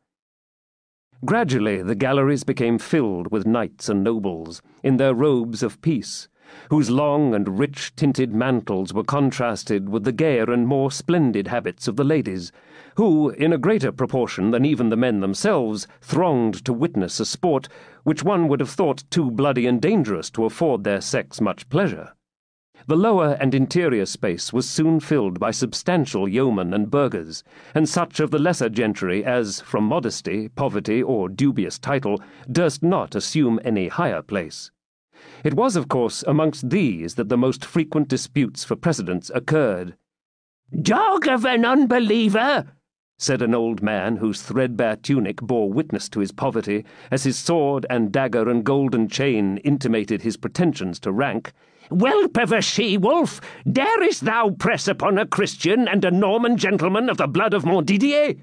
Gradually the galleries became filled with knights and nobles, in their robes of peace, whose long and rich-tinted mantles were contrasted with the gayer and more splendid habits of the ladies, who, in a greater proportion than even the men themselves, thronged to witness a sport which one would have thought too bloody and dangerous to afford their sex much pleasure. The lower and interior space was soon filled by substantial yeomen and burghers, and such of the lesser gentry as, from modesty, poverty, or dubious title, durst not assume any higher place. It was, of course, amongst these that the most frequent disputes for precedence occurred. "Dog of an unbeliever!" said an old man whose threadbare tunic bore witness to his poverty, as his sword and dagger and golden chain intimated his pretensions to rank. "Whelp of a she-wolf, darest thou press upon a Christian and a Norman gentleman of the blood of Montdidier?"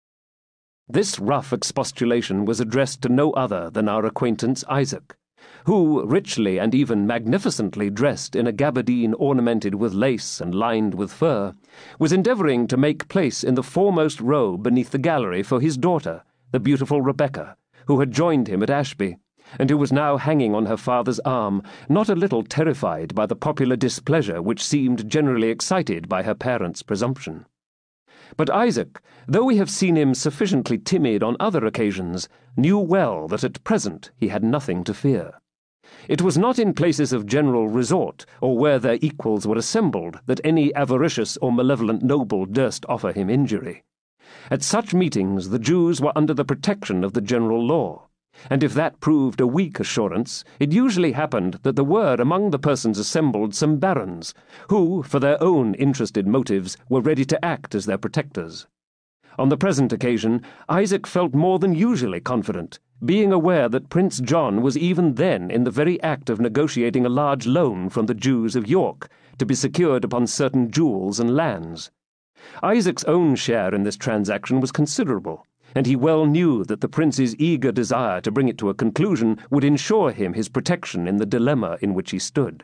This rough expostulation was addressed to no other than our acquaintance Isaac, who, richly and even magnificently dressed in a gabardine ornamented with lace and lined with fur, was endeavouring to make place in the foremost row beneath the gallery for his daughter, the beautiful Rebecca, who had joined him at Ashby, and who was now hanging on her father's arm, not a little terrified by the popular displeasure which seemed generally excited by her parents' presumption. But Isaac, though we have seen him sufficiently timid on other occasions, knew well that at present he had nothing to fear. It was not in places of general resort, or where their equals were assembled, that any avaricious or malevolent noble durst offer him injury. At such meetings the Jews were under the protection of the general law, and if that proved a weak assurance, it usually happened that there were among the persons assembled some barons, who, for their own interested motives, were ready to act as their protectors. On the present occasion, Isaac felt more than usually confident, being aware that Prince John was even then in the very act of negotiating a large loan from the Jews of York, to be secured upon certain jewels and lands. Isaac's own share in this transaction was considerable, and he well knew that the prince's eager desire to bring it to a conclusion would ensure him his protection in the dilemma in which he stood.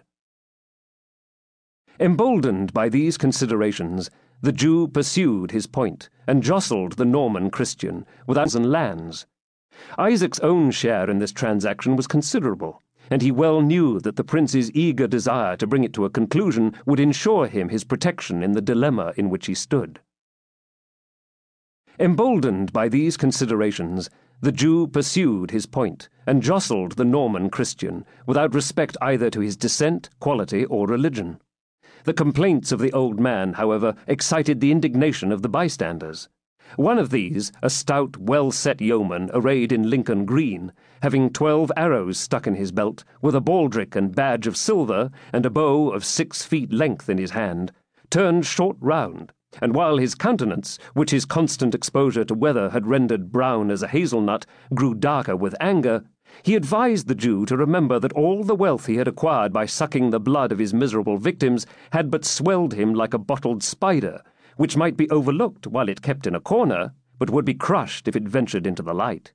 Emboldened by these considerations, the Jew pursued his point, and jostled the Norman Christian, without and lands. Isaac's own share in this transaction was considerable, and he well knew that the prince's eager desire to bring it to a conclusion would ensure him his protection in the dilemma in which he stood. Emboldened by these considerations, the Jew pursued his point, and jostled the Norman Christian, without respect either to his descent, quality, or religion. The complaints of the old man, however, excited the indignation of the bystanders. One of these, a stout, well-set yeoman arrayed in Lincoln green, having twelve arrows stuck in his belt, with a baldric and badge of silver, and a bow of six feet length in his hand, turned short round, and while his countenance, which his constant exposure to weather had rendered brown as a hazelnut, grew darker with anger, he advised the Jew to remember that all the wealth he had acquired by sucking the blood of his miserable victims had but swelled him like a bottled spider, which might be overlooked while it kept in a corner, but would be crushed if it ventured into the light.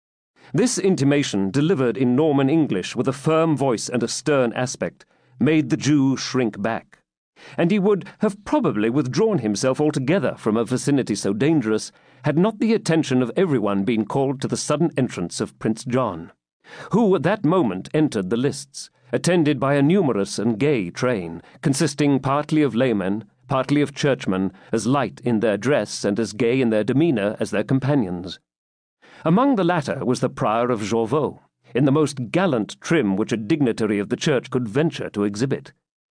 This intimation, delivered in Norman English with a firm voice and a stern aspect, made the Jew shrink back, and he would have probably withdrawn himself altogether from a vicinity so dangerous, had not the attention of everyone been called to the sudden entrance of Prince John, who at that moment entered the lists, attended by a numerous and gay train, consisting partly of laymen, partly of churchmen, as light in their dress and as gay in their demeanour as their companions. Among the latter was the Prior of Jorvaulx, in the most gallant trim which a dignitary of the church could venture to exhibit.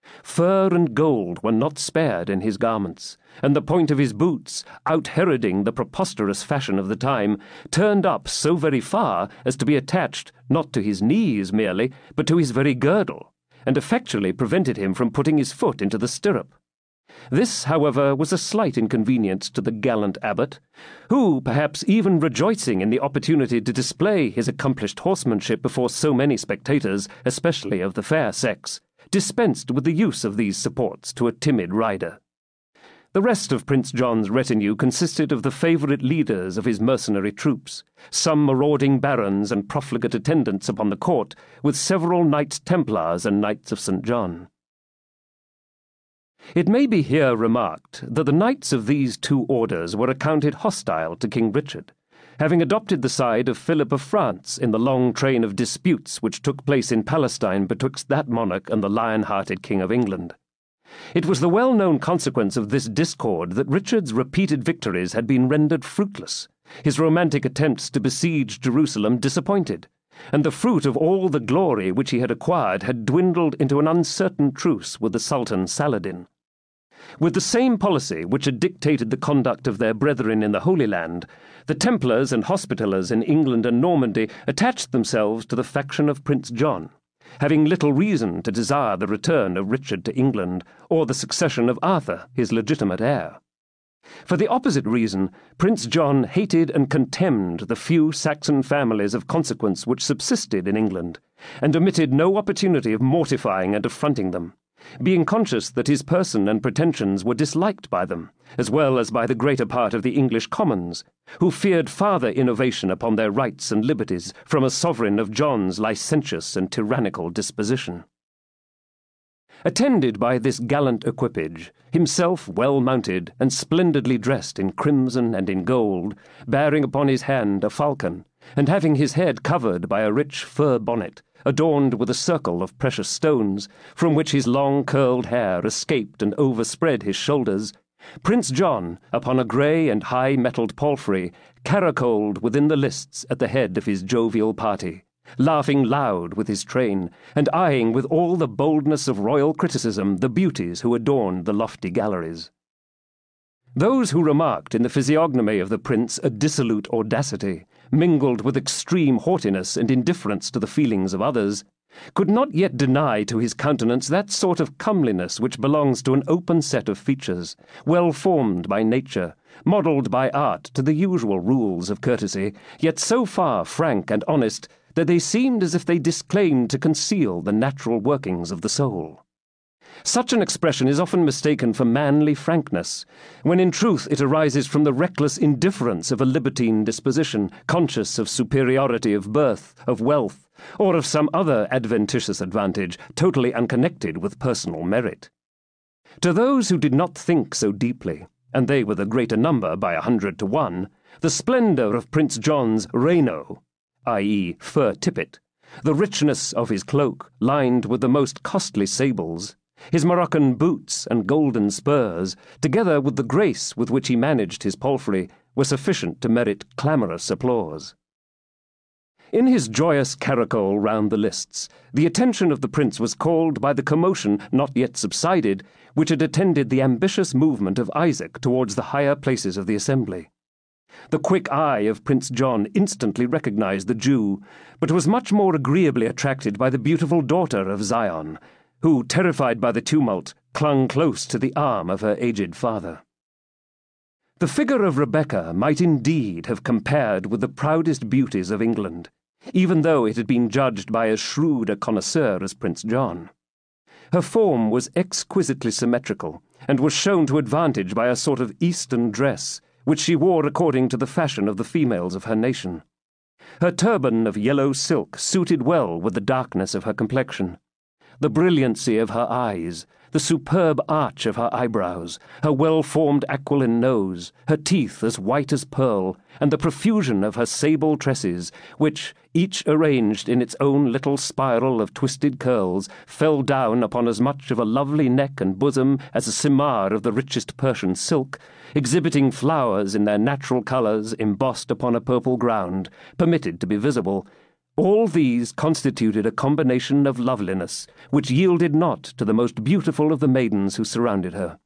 Fur and gold were not spared in his garments, and the point of his boots, out-Heroding the preposterous fashion of the time, turned up so very far as to be attached not to his knees merely, but to his very girdle, and effectually prevented him from putting his foot into the stirrup. This, however, was a slight inconvenience to the gallant abbot, who, perhaps even rejoicing in the opportunity to display his accomplished horsemanship before so many spectators, especially of the fair sex, dispensed with the use of these supports to a timid rider. The rest of Prince John's retinue consisted of the favourite leaders of his mercenary troops, some marauding barons and profligate attendants upon the court, with several Knights Templars and Knights of Saint John. It may be here remarked that the knights of these two orders were accounted hostile to King Richard, having adopted the side of Philip of France in the long train of disputes which took place in Palestine betwixt that monarch and the lion-hearted King of England. It was the well-known consequence of this discord that Richard's repeated victories had been rendered fruitless, his romantic attempts to besiege Jerusalem disappointed, and the fruit of all the glory which he had acquired had dwindled into an uncertain truce with the Sultan Saladin. With the same policy which had dictated the conduct of their brethren in the Holy Land, the Templars and Hospitallers in England and Normandy attached themselves to the faction of Prince John, having little reason to desire the return of Richard to England, or the succession of Arthur, his legitimate heir. For the opposite reason, Prince John hated and contemned the few Saxon families of consequence which subsisted in England, and omitted no opportunity of mortifying and affronting them, being conscious that his person and pretensions were disliked by them, as well as by the greater part of the English commons, who feared farther innovation upon their rights and liberties from a sovereign of John's licentious and tyrannical disposition. Attended by this gallant equipage, himself well mounted and splendidly dressed in crimson and in gold, bearing upon his hand a falcon, and having his head covered by a rich fur bonnet, adorned with a circle of precious stones, from which his long curled hair escaped and overspread his shoulders, Prince John, upon a grey and high-mettled palfrey, caracoled within the lists at the head of his jovial party, laughing loud with his train, and eyeing with all the boldness of royal criticism the beauties who adorned the lofty galleries. Those who remarked in the physiognomy of the prince a dissolute audacity, mingled with extreme haughtiness and indifference to the feelings of others, could not yet deny to his countenance that sort of comeliness which belongs to an open set of features, well formed by nature, modelled by art to the usual rules of courtesy, yet so far frank and honest that they seemed as if they disclaimed to conceal the natural workings of the soul. Such an expression is often mistaken for manly frankness, when in truth it arises from the reckless indifference of a libertine disposition, conscious of superiority of birth, of wealth, or of some other adventitious advantage, totally unconnected with personal merit. To those who did not think so deeply, and they were the greater number by a hundred to one, the splendour of Prince John's reino, that is fur tippet, the richness of his cloak, lined with the most costly sables, his Moroccan boots and golden spurs, together with the grace with which he managed his palfrey, were sufficient to merit clamorous applause. In his joyous caracole round the lists, the attention of the prince was called by the commotion not yet subsided, which had attended the ambitious movement of Isaac towards the higher places of the assembly. The quick eye of Prince John instantly recognized the Jew, but was much more agreeably attracted by the beautiful daughter of Zion, who, terrified by the tumult, clung close to the arm of her aged father. The figure of Rebecca might indeed have compared with the proudest beauties of England, even though it had been judged by as shrewd a connoisseur as Prince John. Her form was exquisitely symmetrical, and was shown to advantage by a sort of Eastern dress, which she wore according to the fashion of the females of her nation. Her turban of yellow silk suited well with the darkness of her complexion. The brilliancy of her eyes, the superb arch of her eyebrows, her well-formed aquiline nose, her teeth as white as pearl, and the profusion of her sable tresses, which, each arranged in its own little spiral of twisted curls, fell down upon as much of a lovely neck and bosom as a simar of the richest Persian silk, exhibiting flowers in their natural colours embossed upon a purple ground, permitted to be visible. All these constituted a combination of loveliness, which yielded not to the most beautiful of the maidens who surrounded her.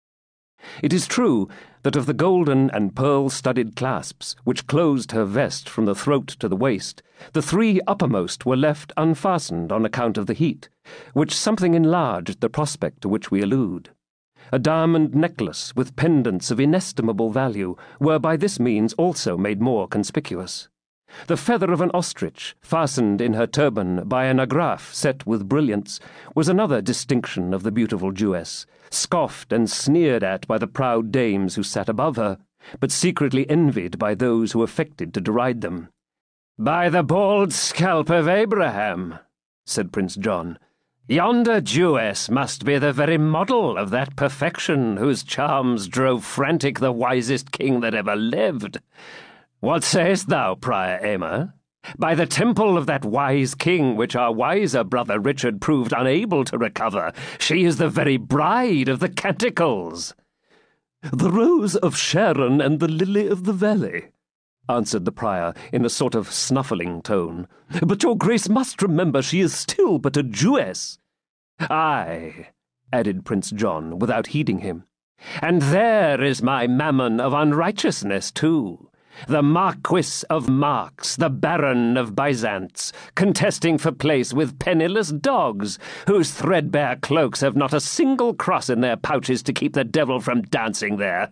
It is true that of the golden and pearl-studded clasps, which closed her vest from the throat to the waist, the three uppermost were left unfastened on account of the heat, which something enlarged the prospect to which we allude. A diamond necklace with pendants of inestimable value were by this means also made more conspicuous. The feather of an ostrich, fastened in her turban by an agraffe set with brilliants, was another distinction of the beautiful Jewess, scoffed and sneered at by the proud dames who sat above her, but secretly envied by those who affected to deride them. "By the bald scalp of Abraham," said Prince John, "yonder Jewess must be the very model of that perfection whose charms drove frantic the wisest king that ever lived. What sayest thou, Prior Aymer? By the temple of that wise king which our wiser brother Richard proved unable to recover, she is the very bride of the canticles." "The rose of Sharon and the lily of the valley," answered the prior in a sort of snuffling tone. "But your grace must remember she is still but a Jewess." "Aye," added Prince John, without heeding him, "and there is my mammon of unrighteousness too. The Marquis of Marks, the Baron of Byzance, contesting for place with penniless dogs, whose threadbare cloaks have not a single cross in their pouches to keep the devil from dancing there.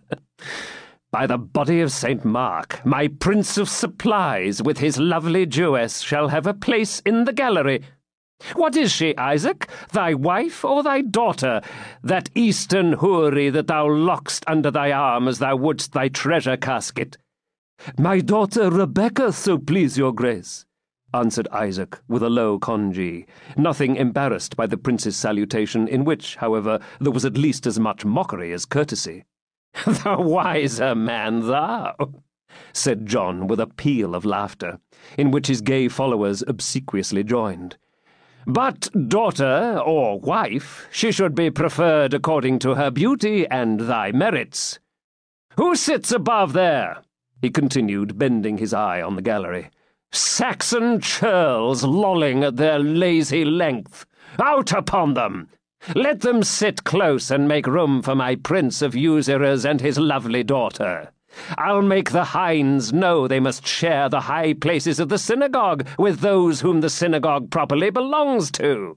By the body of Saint Mark, my Prince of Supplies with his lovely Jewess shall have a place in the gallery. What is she, Isaac, thy wife or thy daughter, that Eastern houri that thou lock'st under thy arm as thou wouldst thy treasure casket?" "My daughter Rebecca, so please your grace," answered Isaac with a low congee, nothing embarrassed by the prince's salutation, in which, however, there was at least as much mockery as courtesy. "The wiser man thou! said John with a peal of laughter, in which his gay followers obsequiously joined. But daughter or wife, she should be preferred according to her beauty and thy merits. Who sits above there? He continued, bending his eye on the gallery. Saxon churls lolling at their lazy length. Out upon them! Let them sit close and make room for my prince of usurers and his lovely daughter. I'll make the hinds know they must share the high places of the synagogue with those whom the synagogue properly belongs to.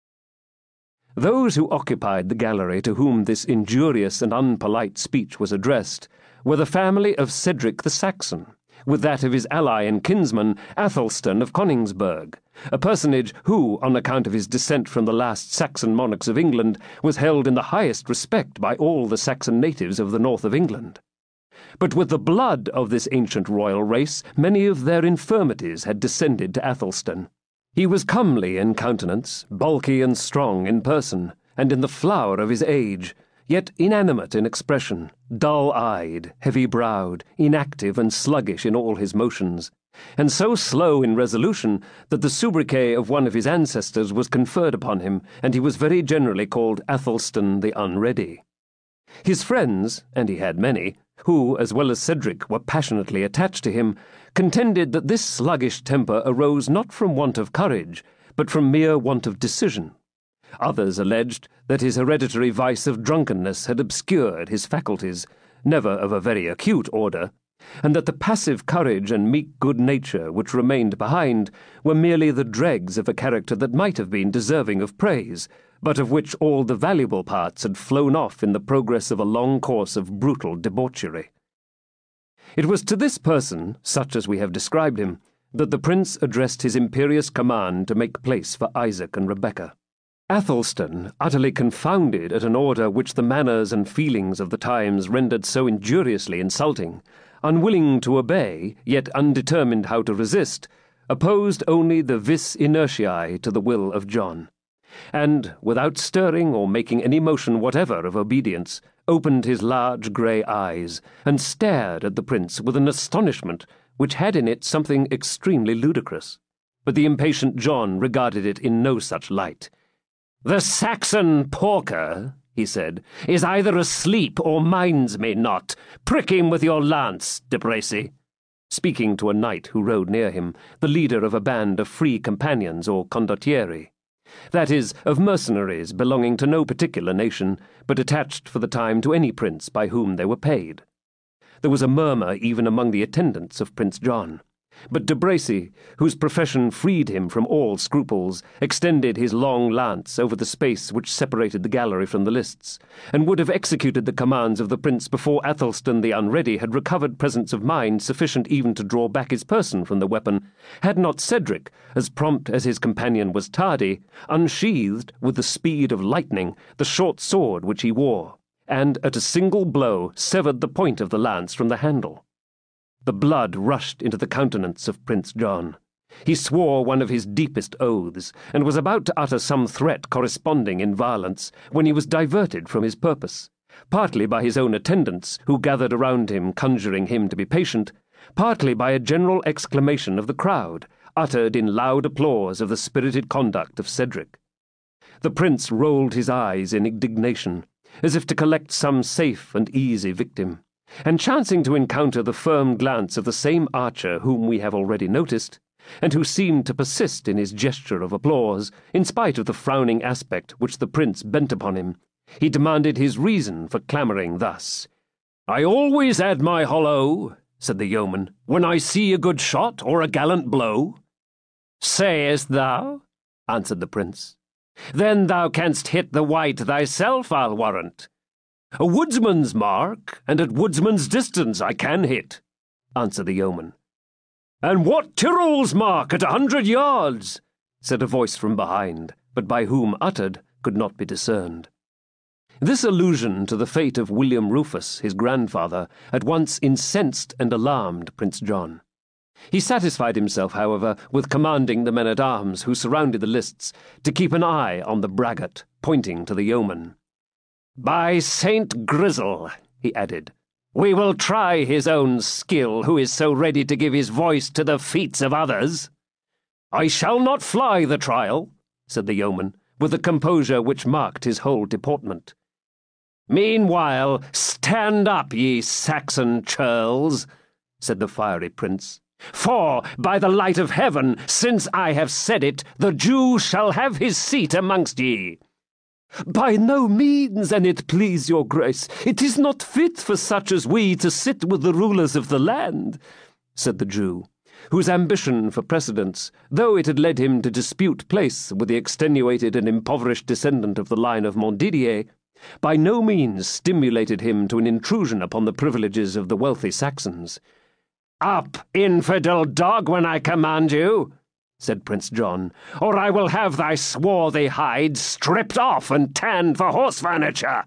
Those who occupied the gallery to whom this injurious and unpolite speech was addressed were the family of Cedric the Saxon, with that of his ally and kinsman, Athelstan of Coningsburgh, a personage who, on account of his descent from the last Saxon monarchs of England, was held in the highest respect by all the Saxon natives of the north of England. But with the blood of this ancient royal race, many of their infirmities had descended to Athelstan. He was comely in countenance, bulky and strong in person, and in the flower of his age, yet inanimate in expression, dull-eyed, heavy-browed, inactive and sluggish in all his motions, and so slow in resolution that the sobriquet of one of his ancestors was conferred upon him, and he was very generally called Athelstan the Unready. His friends, and he had many, who, as well as Cedric, were passionately attached to him, contended that this sluggish temper arose not from want of courage, but from mere want of decision. Others alleged that his hereditary vice of drunkenness had obscured his faculties, never of a very acute order, and that the passive courage and meek good nature which remained behind were merely the dregs of a character that might have been deserving of praise, but of which all the valuable parts had flown off in the progress of a long course of brutal debauchery. It was to this person, such as we have described him, that the prince addressed his imperious command to make place for Isaac and Rebekah. Athelstan, utterly confounded at an order which the manners and feelings of the times rendered so injuriously insulting, unwilling to obey, yet undetermined how to resist, opposed only the vis inertiae to the will of John, and, without stirring or making any motion whatever of obedience, opened his large grey eyes, and stared at the prince with an astonishment which had in it something extremely ludicrous. But the impatient John regarded it in no such light. "The Saxon porker," he said, "is either asleep or minds me not. Prick him with your lance, De Bracy," speaking to a knight who rode near him, the leader of a band of free companions or condottieri, that is, of mercenaries belonging to no particular nation, but attached for the time to any prince by whom they were paid. There was a murmur even among the attendants of Prince John. But De Bracy, whose profession freed him from all scruples, extended his long lance over the space which separated the gallery from the lists, and would have executed the commands of the prince before Athelstan the Unready had recovered presence of mind sufficient even to draw back his person from the weapon, had not Cedric, as prompt as his companion was tardy, unsheathed, with the speed of lightning, the short sword which he wore, and at a single blow severed the point of the lance from the handle. The blood rushed into the countenance of Prince John. He swore one of his deepest oaths, and was about to utter some threat corresponding in violence, when he was diverted from his purpose, partly by his own attendants, who gathered around him conjuring him to be patient, partly by a general exclamation of the crowd, uttered in loud applause of the spirited conduct of Cedric. The prince rolled his eyes in indignation, as if to collect some safe and easy victim, and chancing to encounter the firm glance of the same archer whom we have already noticed, and who seemed to persist in his gesture of applause, in spite of the frowning aspect which the prince bent upon him, he demanded his reason for clamouring thus. "I always add my hollow," said the yeoman, "when I see a good shot or a gallant blow." "Sayest thou?" answered the prince. "Then thou canst hit the white thyself, I'll warrant." "A woodsman's mark, and at woodsman's distance I can hit," answered the yeoman. "And what Tyrrel's mark at a hundred yards?" said a voice from behind, but by whom uttered could not be discerned. This allusion to the fate of William Rufus, his grandfather, at once incensed and alarmed Prince John. He satisfied himself, however, with commanding the men-at-arms who surrounded the lists to keep an eye on the braggart, pointing to the yeoman. "By Saint Grizzle," he added, We will try his own skill, who is so ready to give his voice to the feats of others. I shall not fly the trial, said the yeoman, with a composure which marked his whole deportment. Meanwhile, stand up, ye Saxon churls, said the fiery prince. For, by the light of heaven, since I have said it, the Jew shall have his seat amongst ye. By no means, an it please your grace. It is not fit for such as we to sit with the rulers of the land, said the Jew, whose ambition for precedence, though it had led him to dispute place with the extenuated and impoverished descendant of the line of Montdidier, by no means stimulated him to an intrusion upon the privileges of the wealthy Saxons. Up, infidel dog, when I command you, said Prince John, or I will have thy swarthy hide stripped off and tanned for horse furniture.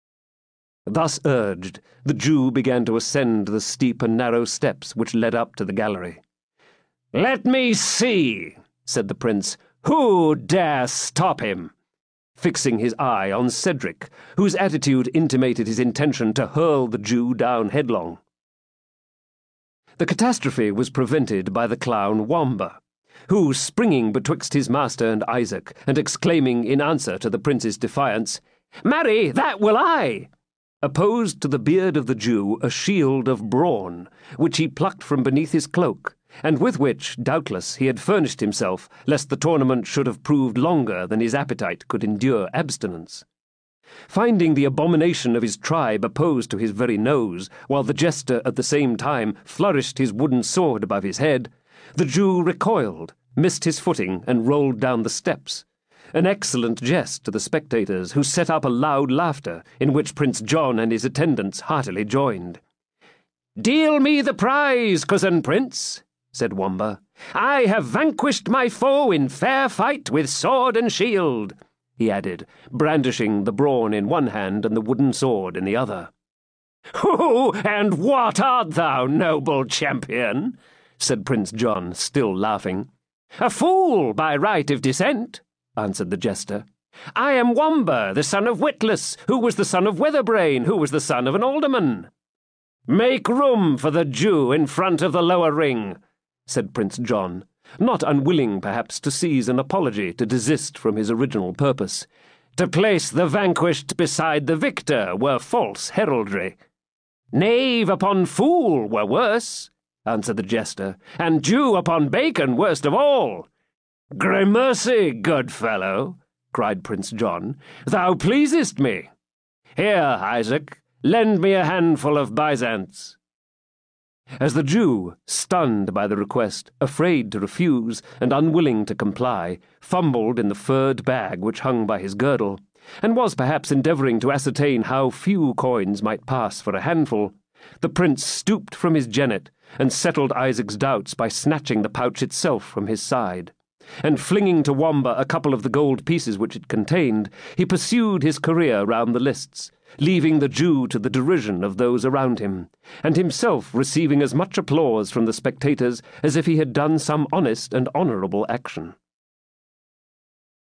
Thus urged, the Jew began to ascend the steep and narrow steps which led up to the gallery. Let me see, said the prince, who dare stop him? Fixing his eye on Cedric, whose attitude intimated his intention to hurl the Jew down headlong. The catastrophe was prevented by the clown Wamba, who, springing betwixt his master and Isaac, and exclaiming in answer to the prince's defiance, Marry, that will I, opposed to the beard of the Jew a shield of brawn, which he plucked from beneath his cloak, and with which, doubtless, he had furnished himself, lest the tournament should have proved longer than his appetite could endure abstinence. Finding the abomination of his tribe opposed to his very nose, while the jester at the same time flourished his wooden sword above his head, the Jew recoiled, missed his footing, and rolled down the steps. An excellent jest to the spectators, who set up a loud laughter, in which Prince John and his attendants heartily joined. Deal me the prize, cousin prince, said Wamba. I have vanquished my foe in fair fight with sword and shield, he added, brandishing the brawn in one hand and the wooden sword in the other. Who and what art thou, noble champion? Said Prince John, still laughing. A fool by right of descent, answered the jester. I am Wamba, the son of Witless, who was the son of Weatherbrain, who was the son of an alderman. Make room for the Jew in front of the lower ring, said Prince John, not unwilling perhaps to seize an apology to desist from his original purpose. To place the vanquished beside the victor were false heraldry. Knave upon fool were worse, answered the jester, and Jew upon bacon worst of all. Gramercy, good fellow, cried Prince John, thou pleasest me. Here, Isaac, lend me a handful of Byzants. As the Jew, stunned by the request, afraid to refuse, and unwilling to comply, fumbled in the furred bag which hung by his girdle, and was perhaps endeavouring to ascertain how few coins might pass for a handful, the prince stooped from his jennet, and settled Isaac's doubts by snatching the pouch itself from his side. And flinging to Wamba a couple of the gold pieces which it contained, he pursued his career round the lists, leaving the Jew to the derision of those around him, and himself receiving as much applause from the spectators as if he had done some honest and honourable action.